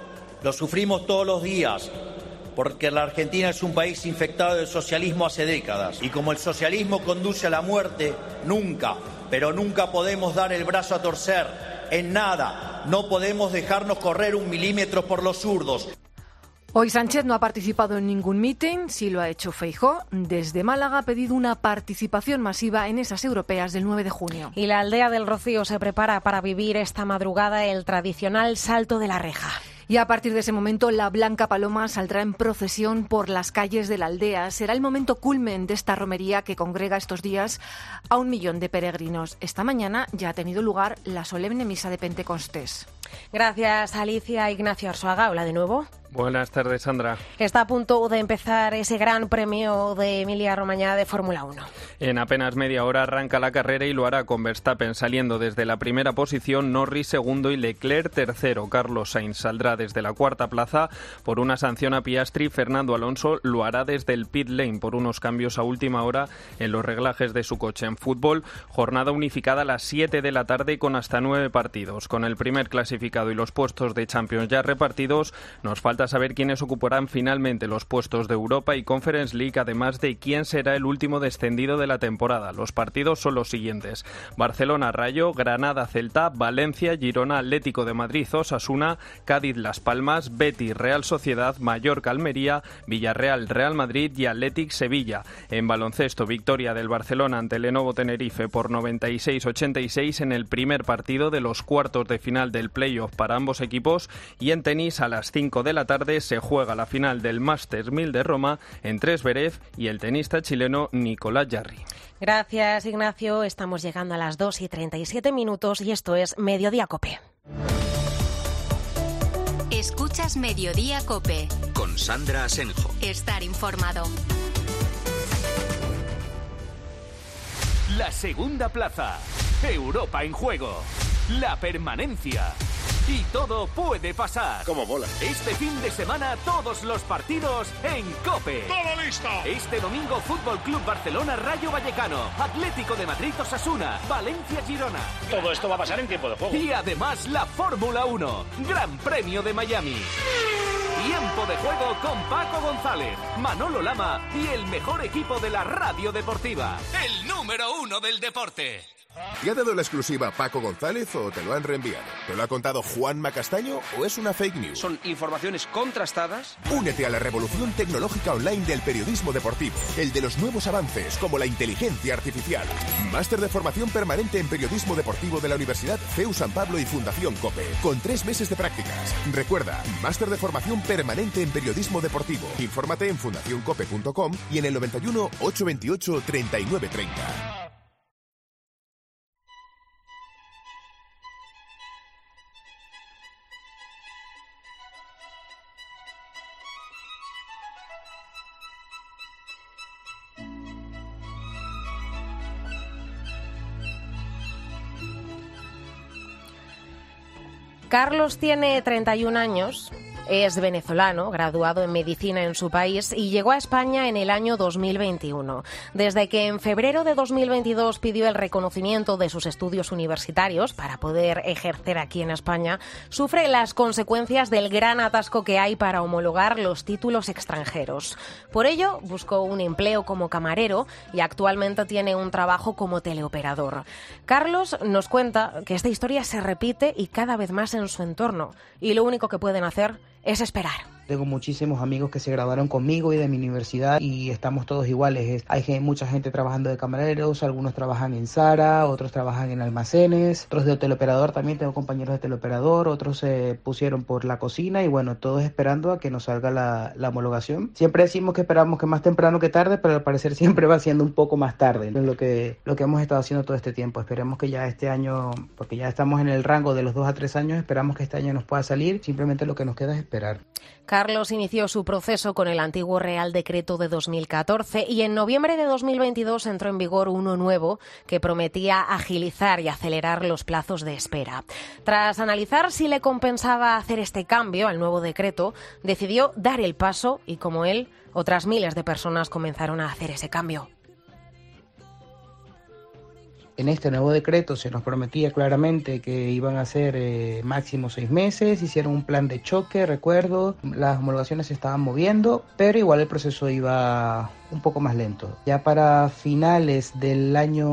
lo sufrimos todos los días, porque la Argentina es un país infectado del socialismo hace décadas, y como el socialismo conduce a la muerte, nunca, pero nunca podemos dar el brazo a torcer, en nada, no podemos dejarnos correr un milímetro por los zurdos. Hoy Sánchez no ha participado en ningún mitin, sí lo ha hecho Feijóo. Desde Málaga ha pedido una participación masiva en esas europeas del nueve de junio. Y la aldea del Rocío se prepara para vivir esta madrugada el tradicional Salto de la Reja. Y a partir de ese momento, la Blanca Paloma saldrá en procesión por las calles de la aldea. Será el momento culmen de esta romería que congrega estos días a un millón de peregrinos. Esta mañana ya ha tenido lugar la solemne misa de Pentecostés. Gracias, Alicia. Ignacio Arzuaga, hola de nuevo. Buenas tardes, Sandra. Está a punto de empezar ese gran premio de Emilia-Romagna de Fórmula uno. En apenas media hora arranca la carrera y lo hará con Verstappen saliendo desde la primera posición, Norris segundo y Leclerc tercero. Carlos Sainz saldrá desde la cuarta plaza por una sanción a Piastri. Fernando Alonso lo hará desde el pit lane por unos cambios a última hora en los reglajes de su coche. En fútbol, jornada unificada a las siete de la tarde con hasta nueve partidos. Con el primer clasificado y los puestos de Champions ya repartidos, nos falta saber quiénes ocuparán finalmente los puestos de Europa y Conference League, además de quién será el último descendido de la temporada. Los partidos son los siguientes: Barcelona Rayo, Granada Celta, Valencia, Girona Atlético de Madrid Osasuna, Cádiz Las Palmas, Betis Real Sociedad, Mallorca Almería, Villarreal Real Madrid y Athletic Sevilla. En baloncesto, victoria del Barcelona ante Lenovo Tenerife por noventa y seis a ochenta y seis en el primer partido de los cuartos de final del playoff para ambos equipos. Y en tenis, a las cinco de la tarde se juega la final del Masters mil de Roma entre Zverev y el tenista chileno Nicolás Jarry. Gracias, Ignacio. Estamos llegando a las dos y treinta y siete minutos y esto es Mediodía COPE. Escuchas Mediodía COPE. Con Sandra Asenjo. Estar informado. La segunda plaza. Europa en juego. La permanencia. Y todo puede pasar. ¿Cómo mola? Este fin de semana todos los partidos en COPE. ¡Todo listo! Este domingo Fútbol Club Barcelona Rayo Vallecano, Atlético de Madrid Osasuna, Valencia Girona. Todo esto va a pasar en tiempo de juego. Y además la Fórmula uno, Gran Premio de Miami. Tiempo de juego con Paco González, Manolo Lama y el mejor equipo de la radio deportiva. El número uno del deporte. ¿Te ha dado la exclusiva Paco González o te lo han reenviado? ¿Te lo ha contado Juanma Castaño o es una fake news? Son informaciones contrastadas. Únete a la revolución tecnológica online del periodismo deportivo, el de los nuevos avances como la inteligencia artificial. Máster de formación permanente en periodismo deportivo de la Universidad C E U San Pablo y Fundación COPE, con tres meses de prácticas. Recuerda, máster de formación permanente en periodismo deportivo. Infórmate en fundación cope punto com y en el noventa y uno, ochocientos veintiocho, treinta y nueve treinta. Carlos tiene treinta y un años, es venezolano, graduado en medicina en su país y llegó a España en el año dos mil veintiuno. Desde que en febrero de dos mil veintidós pidió el reconocimiento de sus estudios universitarios para poder ejercer aquí en España, sufre las consecuencias del gran atasco que hay para homologar los títulos extranjeros. Por ello, buscó un empleo como camarero y actualmente tiene un trabajo como teleoperador. Carlos nos cuenta que esta historia se repite y cada vez más en su entorno, y lo único que pueden hacer es esperar. Tengo muchísimos amigos que se graduaron conmigo y de mi universidad y estamos todos iguales. Hay mucha gente trabajando de camareros, algunos trabajan en Zara, otros trabajan en almacenes, otros de teleoperador, también tengo compañeros de teleoperador, otros se pusieron por la cocina y bueno, todos esperando a que nos salga la, la homologación. Siempre decimos que esperamos que más temprano que tarde, pero al parecer siempre va siendo un poco más tarde. Es lo que, lo que hemos estado haciendo todo este tiempo. Esperemos que ya este año, porque ya estamos en el rango de los dos a tres años, esperamos que este año nos pueda salir. Simplemente lo que nos queda es esperar. Carlos inició su proceso con el antiguo Real Decreto de dos mil catorce y en noviembre de dos mil veintidós entró en vigor uno nuevo que prometía agilizar y acelerar los plazos de espera. Tras analizar si le compensaba hacer este cambio al nuevo decreto, decidió dar el paso y, como él, otras miles de personas comenzaron a hacer ese cambio. En este nuevo decreto se nos prometía claramente que iban a ser eh, máximo seis meses, hicieron un plan de choque, recuerdo, las homologaciones se estaban moviendo, pero igual el proceso iba un poco más lento. Ya para finales del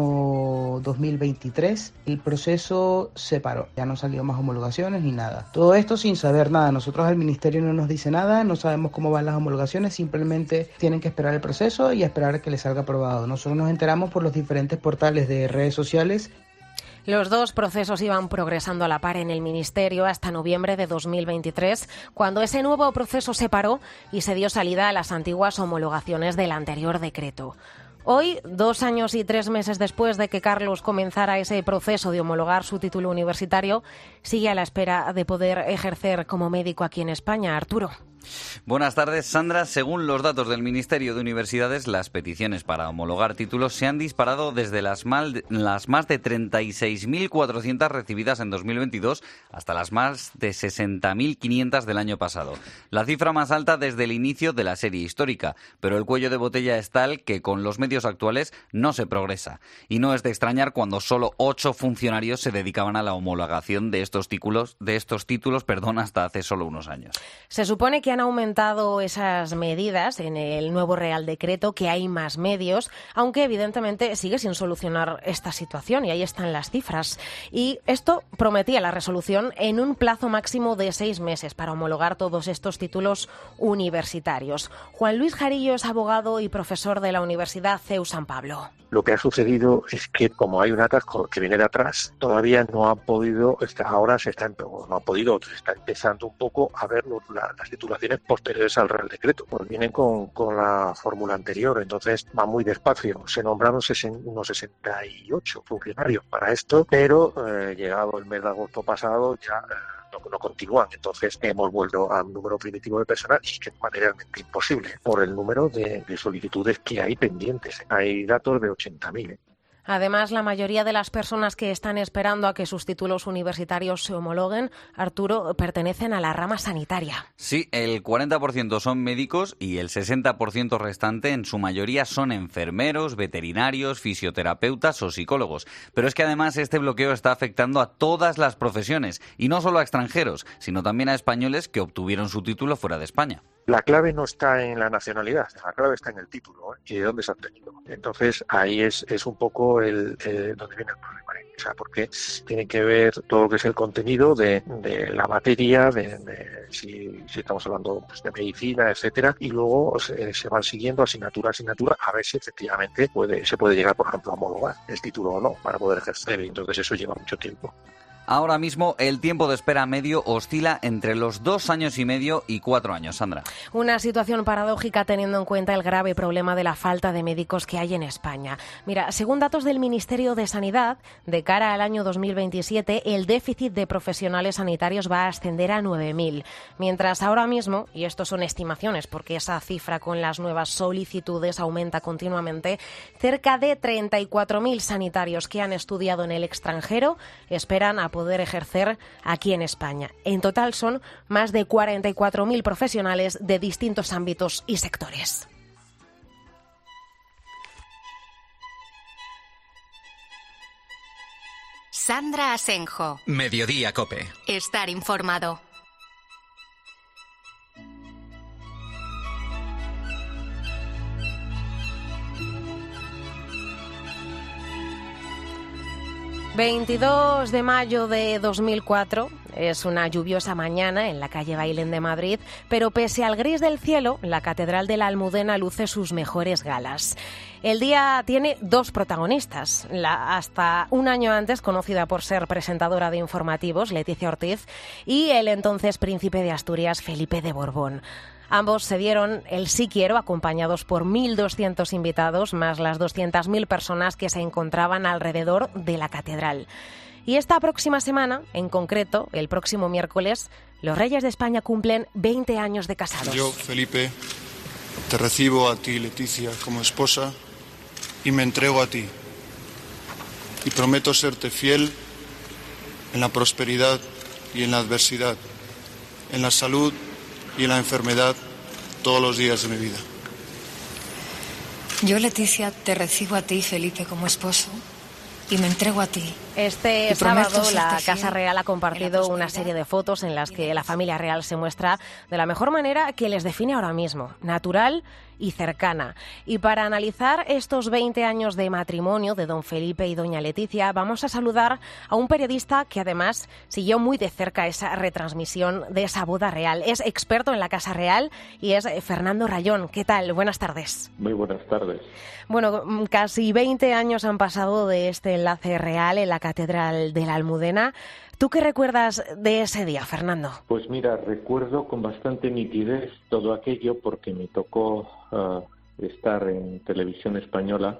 año dos mil veintitrés el proceso se paró, ya no salió más homologaciones ni nada. Todo esto sin saber nada, nosotros al ministerio no nos dice nada, no sabemos cómo van las homologaciones, simplemente tienen que esperar el proceso y esperar a que les salga aprobado. Nosotros nos enteramos por los diferentes portales de redes sociales. Los dos procesos iban progresando a la par en el Ministerio hasta noviembre de dos mil veintitrés, cuando ese nuevo proceso se paró y se dio salida a las antiguas homologaciones del anterior decreto. Hoy, dos años y tres meses después de que Carlos comenzara ese proceso de homologar su título universitario, sigue a la espera de poder ejercer como médico aquí en España. Arturo. Buenas tardes, Sandra. Según los datos del Ministerio de Universidades, las peticiones para homologar títulos se han disparado desde las, mal, las más de treinta y seis mil cuatrocientas recibidas en dos mil veintidós hasta las más de sesenta mil quinientas del año pasado. La cifra más alta desde el inicio de la serie histórica, pero el cuello de botella es tal que con los medios actuales no se progresa. Y no es de extrañar cuando solo ocho funcionarios se dedicaban a la homologación de estos títulos, de estos títulos perdón, hasta hace solo unos años. Se supone que han aumentado esas medidas en el nuevo Real Decreto, que hay más medios, aunque evidentemente sigue sin solucionar esta situación y ahí están las cifras. Y esto prometía la resolución en un plazo máximo de seis meses para homologar todos estos títulos universitarios. Juan Luis Jarillo es abogado y profesor de la Universidad CEU San Pablo. Lo que ha sucedido es que, como hay un atasco que viene de atrás, todavía no ha podido, ahora se está, no ha podido, se está empezando un poco a ver los, la, las titulaciones posteriores al Real Decreto. Pues vienen con, con la fórmula anterior, entonces va muy despacio. Se nombraron unos sesenta y ocho funcionarios para esto, pero eh, llegado el mes de agosto pasado ya eh, no, no continúan. Entonces hemos vuelto a un número primitivo de personal y que es materialmente imposible por el número de, de solicitudes que hay pendientes. Hay datos de ochenta mil. ¿eh? Además, la mayoría de las personas que están esperando a que sus títulos universitarios se homologuen, Arturo, pertenecen a la rama sanitaria. Sí, el cuarenta por ciento son médicos y el sesenta por ciento restante en su mayoría son enfermeros, veterinarios, fisioterapeutas o psicólogos. Pero es que además este bloqueo está afectando a todas las profesiones y no solo a extranjeros, sino también a españoles que obtuvieron su título fuera de España. La clave no está en la nacionalidad, la clave está en el título, ¿eh? Y de dónde se ha obtenido. Entonces ahí es, es un poco el, eh, donde viene el problema, ¿eh? O sea, porque tiene que ver todo lo que es el contenido de, de la materia, de, de si, si estamos hablando pues, de medicina, etcétera, y luego se, se van siguiendo asignatura a asignatura a ver si efectivamente puede, se puede llegar, por ejemplo, a homologar el título o no para poder ejercer. Y entonces eso lleva mucho tiempo. Ahora mismo el tiempo de espera medio oscila entre los dos años y medio y cuatro años, Sandra. Una situación paradójica teniendo en cuenta el grave problema de la falta de médicos que hay en España. Mira, según datos del Ministerio de Sanidad, de cara al año dos mil veintisiete, el déficit de profesionales sanitarios va a ascender a nueve mil. Mientras ahora mismo, y esto son estimaciones porque esa cifra con las nuevas solicitudes aumenta continuamente, cerca de treinta y cuatro mil sanitarios que han estudiado en el extranjero esperan a poder ejercer aquí en España. En total son más de cuarenta y cuatro mil profesionales de distintos ámbitos y sectores. Sandra Asenjo. Mediodía Cope. Estar informado. veintidós de mayo de dos mil cuatro, Es una lluviosa mañana en la calle Bailén de Madrid, pero pese al gris del cielo, la Catedral de la Almudena luce sus mejores galas. El día tiene dos protagonistas. La hasta un año antes conocida por ser presentadora de informativos, Leticia Ortiz, y el entonces príncipe de Asturias, Felipe de Borbón. Ambos se dieron el sí quiero, acompañados por mil doscientos invitados, más las doscientas mil personas que se encontraban alrededor de la catedral. Y esta próxima semana, en concreto, el próximo miércoles, los Reyes de España cumplen veinte años de casados. Yo, Felipe, te recibo a ti, Leticia, como esposa y me entrego a ti. Y prometo serte fiel en la prosperidad y en la adversidad, en la salud y en la enfermedad, todos los días de mi vida. Yo, Leticia, te recibo a ti, Felipe, como esposo y me entrego a ti. Este sábado la Casa Real ha compartido una serie de fotos en las que la familia real se muestra de la mejor manera que les define ahora mismo, natural y cercana. Y para analizar estos veinte años de matrimonio de don Felipe y doña Leticia, vamos a saludar a un periodista que además siguió muy de cerca esa retransmisión de esa boda real. Es experto en la Casa Real y es Fernando Rayón. ¿Qué tal? Buenas tardes. Muy buenas tardes. Bueno, casi veinte años han pasado de este enlace real en la Catedral de la Almudena. ¿Tú qué recuerdas de ese día, Fernando? Pues mira, recuerdo con bastante nitidez todo aquello porque me tocó uh, estar en Televisión Española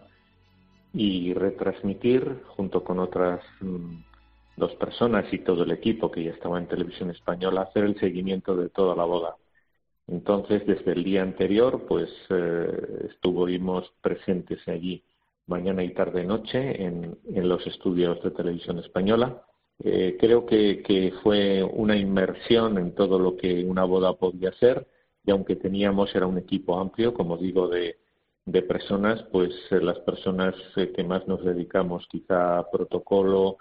y retransmitir junto con otras um, dos personas y todo el equipo que ya estaba en Televisión Española, hacer el seguimiento de toda la boda. Entonces, desde el día anterior, pues eh, estuvimos presentes allí mañana y tarde y noche en, en los estudios de Televisión Española. Eh, creo que, que fue una inmersión en todo lo que una boda podía ser, y aunque teníamos, era un equipo amplio, como digo, de, de personas, pues eh, las personas eh, que más nos dedicamos quizá a protocolo,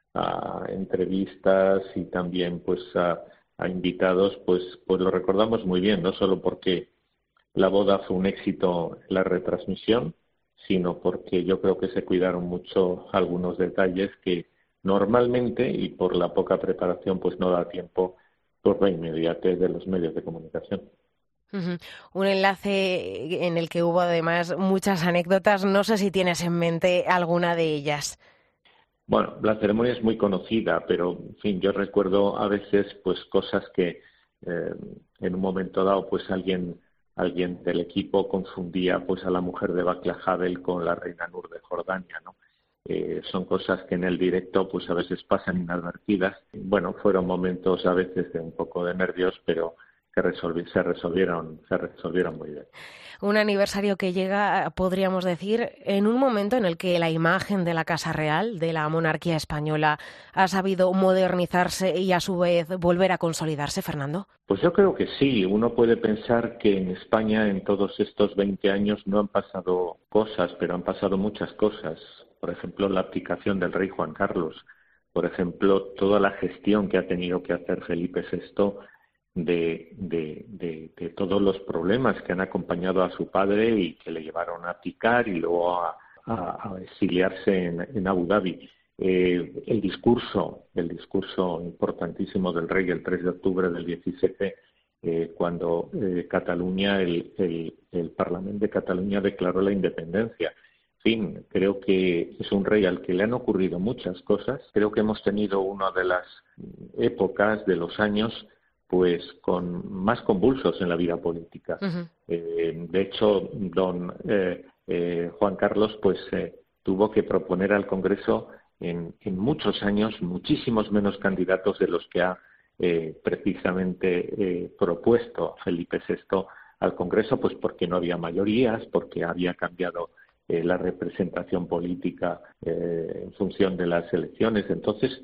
a entrevistas y también pues a, a invitados, pues, pues lo recordamos muy bien, no solo porque la boda fue un éxito en la retransmisión, sino porque yo creo que se cuidaron mucho algunos detalles que normalmente, y por la poca preparación, pues no da tiempo por la inmediatez de los medios de comunicación. Uh-huh. Un enlace en el que hubo además muchas anécdotas. No sé si tienes en mente alguna de ellas. Bueno, la ceremonia es muy conocida, pero en fin, yo recuerdo a veces pues cosas que eh, en un momento dado pues alguien alguien del equipo confundía pues a la mujer de Václav Havel con la reina Nur de Jordania, ¿no? Eh, son cosas que en el directo pues a veces pasan inadvertidas. Bueno, fueron momentos a veces de un poco de nervios, pero que resolvi- se resolvieron se resolvieron muy bien. Un aniversario que llega, podríamos decir, en un momento en el que la imagen de la Casa Real, de la monarquía española, ha sabido modernizarse y a su vez volver a consolidarse, Fernando. Pues yo creo que sí. Uno puede pensar que en España en todos estos veinte años no han pasado cosas, pero han pasado muchas cosas. Por ejemplo, la abdicación del rey Juan Carlos. Por ejemplo, toda la gestión que ha tenido que hacer Felipe sexto de, de, de, de todos los problemas que han acompañado a su padre y que le llevaron a abdicar y luego a, a, a exiliarse en, en Abu Dhabi. Eh, el discurso, el discurso importantísimo del rey el tres de octubre del diecisiete, eh, cuando eh, Cataluña, el, el, el Parlamento de Cataluña declaró la independencia. En fin, creo que es un rey al que le han ocurrido muchas cosas. Creo que hemos tenido una de las épocas de los años pues con más convulsos en la vida política. Uh-huh. Eh, de hecho, don eh, eh, Juan Carlos pues eh, tuvo que proponer al Congreso en, en muchos años muchísimos menos candidatos de los que ha eh, precisamente eh, propuesto Felipe sexto al Congreso, pues porque no había mayorías, porque había cambiado eh, la representación política eh, en función de las elecciones. Entonces,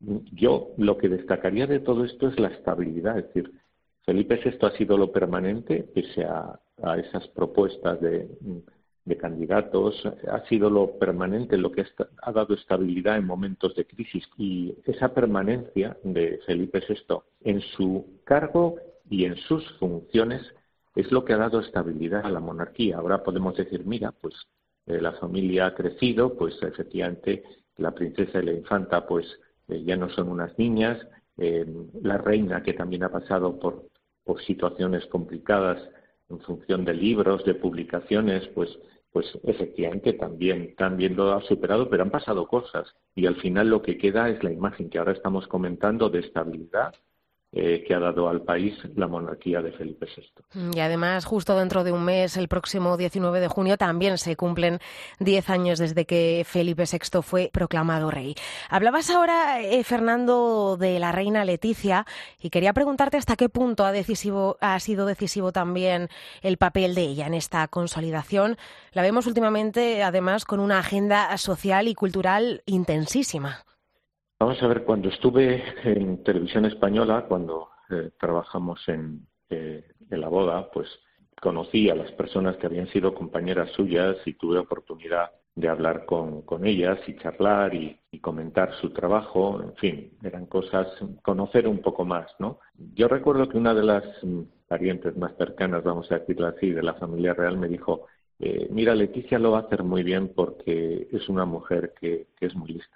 yo lo que destacaría de todo esto es la estabilidad, es decir, Felipe sexto ha sido lo permanente, pese a, a esas propuestas de, de candidatos, ha sido lo permanente, lo que está, ha dado estabilidad en momentos de crisis, y esa permanencia de Felipe sexto en su cargo y en sus funciones es lo que ha dado estabilidad a la monarquía. Ahora podemos decir, mira, pues eh, la familia ha crecido, pues efectivamente la princesa y la infanta pues Eh, ya no son unas niñas, eh, la reina, que también ha pasado por, por situaciones complicadas en función de libros, de publicaciones, pues pues efectivamente también, también lo ha superado, pero han pasado cosas y al final lo que queda es la imagen que ahora estamos comentando de estabilidad eh, que ha dado al país la monarquía de Felipe sexto. Y además, justo dentro de un mes, el próximo diecinueve de junio, también se cumplen diez años desde que Felipe sexto fue proclamado rey. Hablabas ahora, eh, Fernando, de la reina Letizia y quería preguntarte hasta qué punto ha, decisivo, ha sido decisivo también el papel de ella en esta consolidación. La vemos últimamente, además, con una agenda social y cultural intensísima. Vamos a ver, cuando estuve en Televisión Española, cuando eh, trabajamos en, eh, en la boda, pues conocí a las personas que habían sido compañeras suyas y tuve oportunidad de hablar con, con ellas y charlar y, y comentar su trabajo. En fin, eran cosas, conocer un poco más, ¿no? Yo recuerdo que una de las mm, parientes más cercanas, vamos a decirlo así, de la familia real me dijo, eh, mira, Letizia lo va a hacer muy bien porque es una mujer que, que es muy lista.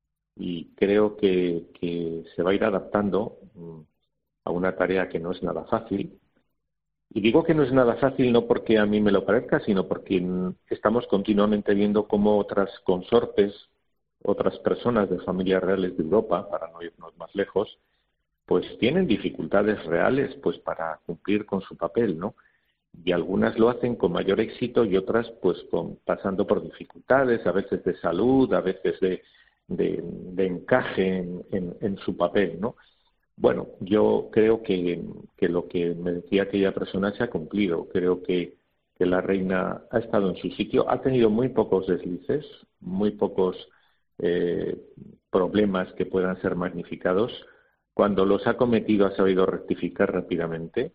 Y creo que, que se va a ir adaptando a una tarea que no es nada fácil. Y digo que no es nada fácil no porque a mí me lo parezca, sino porque estamos continuamente viendo cómo otras consortes, otras personas de familias reales de Europa, para no irnos más lejos, pues tienen dificultades reales pues para cumplir con su papel, ¿no? Y algunas lo hacen con mayor éxito y otras pues con, pasando por dificultades, a veces de salud, a veces de De, de encaje en, en, en su papel, ¿no? Bueno, yo creo que, que lo que me decía aquella persona se ha cumplido. Creo que, que la reina ha estado en su sitio, ha tenido muy pocos deslices, muy pocos eh, problemas que puedan ser magnificados. Cuando los ha cometido ha sabido rectificar rápidamente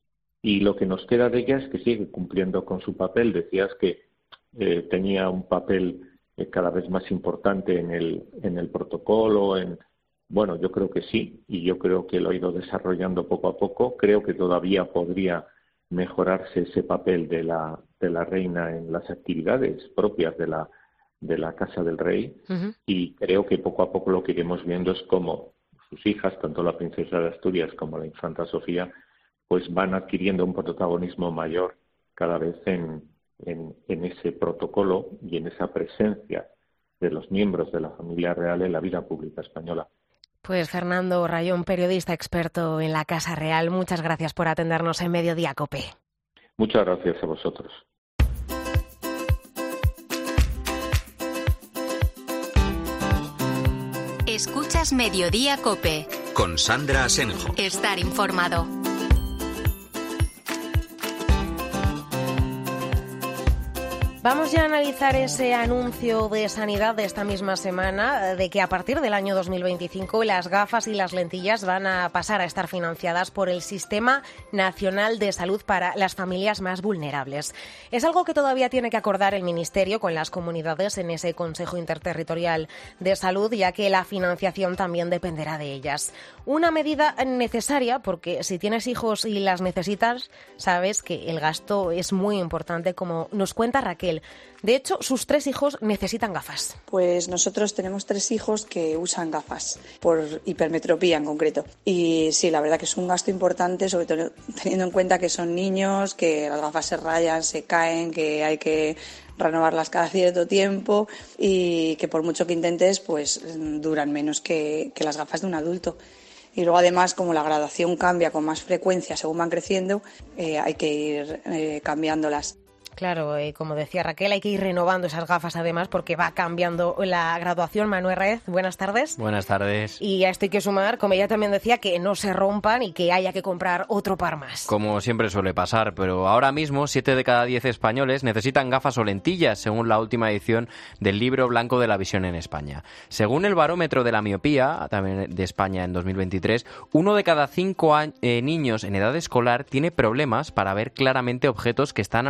y lo que nos queda de ella es que sigue cumpliendo con su papel. Decías que eh, tenía un papel cada vez más importante en el en el protocolo, en bueno, yo creo que sí, y yo creo que lo ha ido desarrollando poco a poco. Creo que todavía podría mejorarse ese papel de la de la reina en las actividades propias de la de la Casa del Rey, uh-huh. Y creo que poco a poco lo que iremos viendo es cómo sus hijas, tanto la princesa de Asturias como la infanta Sofía, pues van adquiriendo un protagonismo mayor cada vez en En, en ese protocolo y en esa presencia de los miembros de la familia real en la vida pública española. Pues Fernando Rayón, periodista experto en la Casa Real, muchas gracias por atendernos en Mediodía COPE. Muchas gracias a vosotros. Escuchas Mediodía COPE. Con Sandra Asenjo. Estar informado. Vamos ya a analizar ese anuncio de Sanidad de esta misma semana de que a partir del año dos mil veinticinco las gafas y las lentillas van a pasar a estar financiadas por el Sistema Nacional de Salud para las familias más vulnerables. Es algo que todavía tiene que acordar el Ministerio con las comunidades en ese Consejo Interterritorial de Salud, ya que la financiación también dependerá de ellas. Una medida necesaria porque si tienes hijos y las necesitas, sabes que el gasto es muy importante, como nos cuenta Raquel. De hecho, sus tres hijos necesitan gafas. Pues nosotros tenemos tres hijos que usan gafas, por hipermetropía en concreto. Y sí, la verdad que es un gasto importante, sobre todo teniendo en cuenta que son niños, que las gafas se rayan, se caen, que hay que renovarlas cada cierto tiempo y que por mucho que intentes, pues duran menos que, que las gafas de un adulto. Y luego, además, como la graduación cambia con más frecuencia según van creciendo, eh, hay que ir eh, cambiándolas. Claro, eh, como decía Raquel, hay que ir renovando esas gafas además porque va cambiando la graduación. Manuel Raez, buenas tardes. Buenas tardes. Y a esto hay que sumar, como ella también decía, que no se rompan y que haya que comprar otro par más. Como siempre suele pasar, pero ahora mismo siete de cada diez españoles necesitan gafas o lentillas, según la última edición del Libro Blanco de la Visión en España. Según el barómetro de la miopía, también de España en dos mil veintitrés, uno de cada cinco a- eh, niños en edad escolar tiene problemas para ver claramente objetos que están a una cierta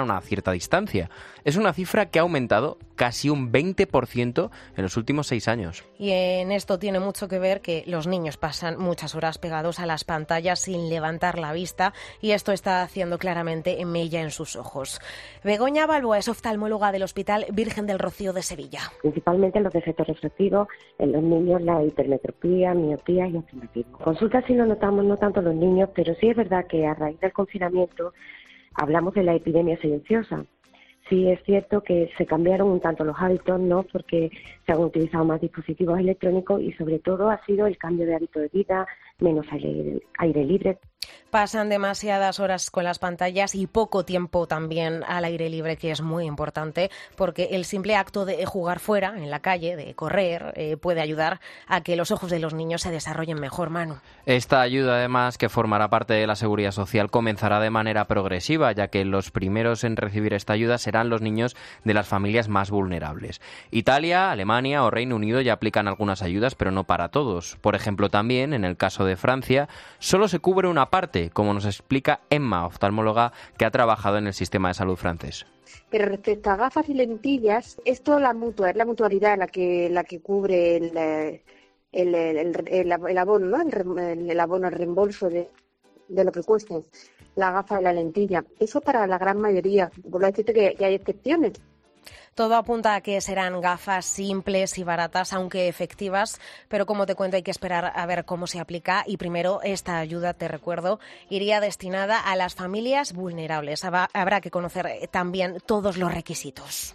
corta distancia. Es una cifra que ha aumentado casi un veinte por ciento en los últimos seis años. Y en esto tiene mucho que ver que los niños pasan muchas horas pegados a las pantallas sin levantar la vista, y esto está haciendo claramente mella en sus ojos. Begoña Balboa es oftalmóloga del Hospital Virgen del Rocío de Sevilla. Principalmente en los defectos refractivos, en los niños la hipermetropía, miopía y astigmatismo. Consulta sí lo notamos, no tanto los niños, pero sí es verdad que a raíz del confinamiento hablamos de la epidemia silenciosa. Sí es cierto que se cambiaron un tanto los hábitos, ¿no? Porque se han utilizado más dispositivos electrónicos y sobre todo ha sido el cambio de hábito de vida, menos aire, aire libre. Pasan demasiadas horas con las pantallas y poco tiempo también al aire libre, que es muy importante, porque el simple acto de jugar fuera, en la calle, de correr, eh, puede ayudar a que los ojos de los niños se desarrollen mejor, Manu. Esta ayuda, además, que formará parte de la Seguridad Social, comenzará de manera progresiva, ya que los primeros en recibir esta ayuda serán los niños de las familias más vulnerables. Italia, Alemania o Reino Unido ya aplican algunas ayudas, pero no para todos. Por ejemplo, también, en el caso de Francia, solo se cubre una parte, como nos explica Emma, oftalmóloga que ha trabajado en el sistema de salud francés. Pero respecto a gafas y lentillas, esto la mutua, es la mutualidad la que la que cubre el, el, el, el, el abono, ¿no? el, el abono, el reembolso de, de lo que cueste la gafa y la lentilla. Eso para la gran mayoría, por lo decirte que, que hay excepciones. Todo apunta a que serán gafas simples y baratas, aunque efectivas, pero como te cuento hay que esperar a ver cómo se aplica, y primero esta ayuda, te recuerdo, iría destinada a las familias vulnerables. Habrá que conocer también todos los requisitos.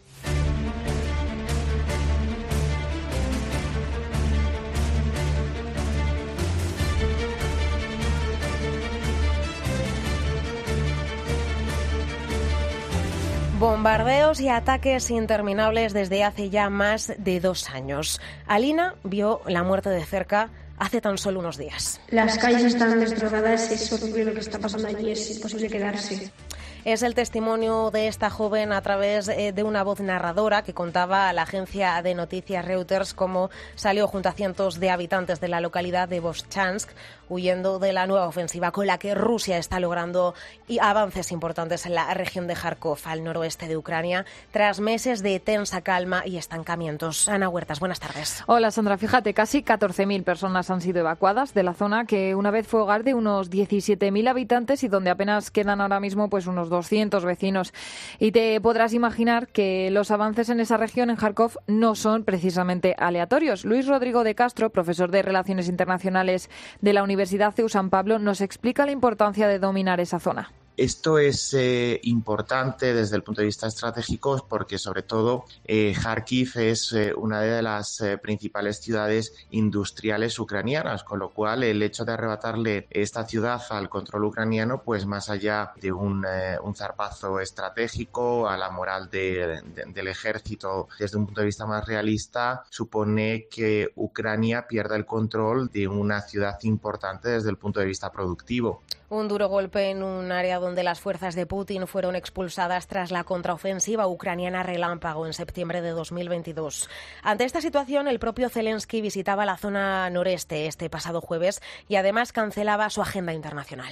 Bombardeos y ataques interminables desde hace ya más de dos años. Alina vio la muerte de cerca hace tan solo unos días. Las calles están destrozadas, es horrible lo que está pasando allí, es imposible quedarse. Es el testimonio de esta joven a través de una voz narradora que contaba a la agencia de noticias Reuters cómo salió junto a cientos de habitantes de la localidad de Vovchansk huyendo de la nueva ofensiva con la que Rusia está logrando avances importantes en la región de Kharkov, al noroeste de Ucrania, tras meses de tensa calma y estancamientos. Ana Huertas, buenas tardes. Hola Sandra, fíjate, casi catorce mil personas han sido evacuadas de la zona que una vez fue hogar de unos diecisiete mil habitantes y donde apenas quedan ahora mismo pues unos doscientos vecinos. Y te podrás imaginar que los avances en esa región, en Kharkov, no son precisamente aleatorios. Luis Rodrigo de Castro, profesor de Relaciones Internacionales de la Universidad CEU San Pablo, nos explica la importancia de dominar esa zona. Esto es eh, importante desde el punto de vista estratégico porque, sobre todo, eh, Kharkiv es eh, una de las eh, principales ciudades industriales ucranianas, con lo cual el hecho de arrebatarle esta ciudad al control ucraniano, pues más allá de un, eh, un zarpazo estratégico a la moral de, de, del ejército, desde un punto de vista más realista, supone que Ucrania pierda el control de una ciudad importante desde el punto de vista productivo. Un duro golpe en un área donde las fuerzas de Putin fueron expulsadas tras la contraofensiva ucraniana relámpago en septiembre de dos mil veintidós. Ante esta situación, el propio Zelensky visitaba la zona noreste este pasado jueves y además cancelaba su agenda internacional.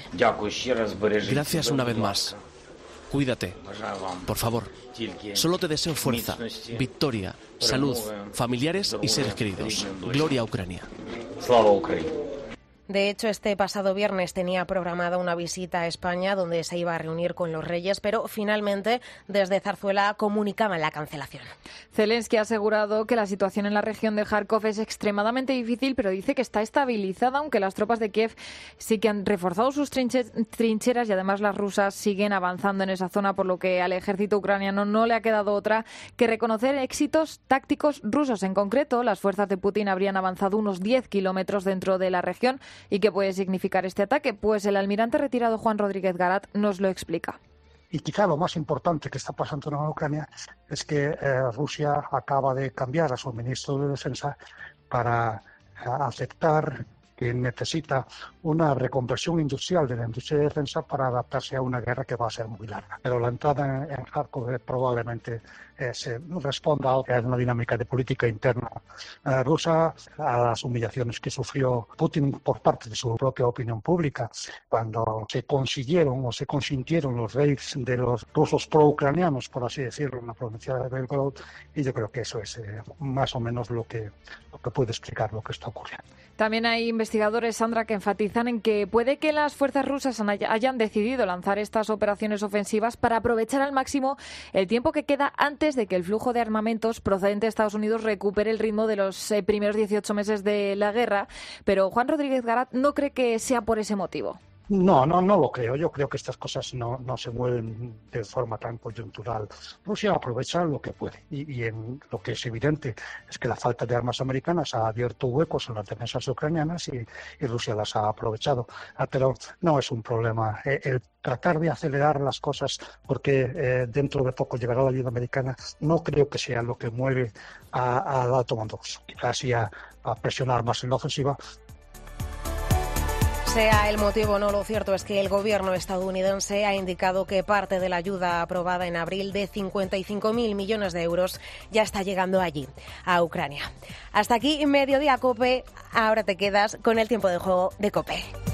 Gracias una vez más. Cuídate, por favor. Solo te deseo fuerza, victoria, salud, familiares y seres queridos. Gloria a Ucrania. De hecho, este pasado viernes tenía programada una visita a España donde se iba a reunir con los reyes, pero finalmente desde Zarzuela comunicaban la cancelación. Zelensky ha asegurado que la situación en la región de Kharkov es extremadamente difícil, pero dice que está estabilizada, aunque las tropas de Kiev sí que han reforzado sus trincheras y además las rusas siguen avanzando en esa zona, por lo que al ejército ucraniano no le ha quedado otra que reconocer éxitos tácticos rusos. En concreto, las fuerzas de Putin habrían avanzado unos diez kilómetros dentro de la región. ¿Y qué puede significar este ataque? Pues el almirante retirado Juan Rodríguez Garat nos lo explica. Y quizá lo más importante que está pasando en Ucrania es que eh, Rusia acaba de cambiar a su ministro de Defensa para eh, aceptar que necesita una reconversión industrial de la industria de defensa para adaptarse a una guerra que va a ser muy larga. Pero la entrada en, en Kharkov probablemente eh, se responda a una dinámica de política interna eh, rusa, a las humillaciones que sufrió Putin por parte de su propia opinión pública cuando se consiguieron o se consintieron los raids de los rusos pro-ucranianos, por así decirlo, en la provincia de Belgorod, y yo creo que eso es eh, más o menos lo que, lo que puede explicar lo que está ocurriendo. También hay investigadores, Sandra, que enfatizan en que puede que las fuerzas rusas hayan decidido lanzar estas operaciones ofensivas para aprovechar al máximo el tiempo que queda antes de que el flujo de armamentos procedente de Estados Unidos recupere el ritmo de los eh, primeros dieciocho meses de la guerra. Pero Juan Rodríguez Garat no cree que sea por ese motivo. No, no, no lo creo. Yo creo que estas cosas no, no se mueven de forma tan coyuntural. Rusia aprovecha lo que puede y, y en lo que es evidente es que la falta de armas americanas ha abierto huecos en las defensas ucranianas y, y Rusia las ha aprovechado. Ah, pero no es un problema el, el tratar de acelerar las cosas porque eh, dentro de poco llegará la ayuda americana. No creo que sea lo que mueve al alto mando ruso. Quizás sí a, a presionar más en la ofensiva. Sea el motivo o no, lo cierto es que el gobierno estadounidense ha indicado que parte de la ayuda aprobada en abril de cincuenta y cinco mil millones de euros ya está llegando allí, a Ucrania. Hasta aquí Mediodía COPE. Ahora te quedas con el tiempo de juego de COPE.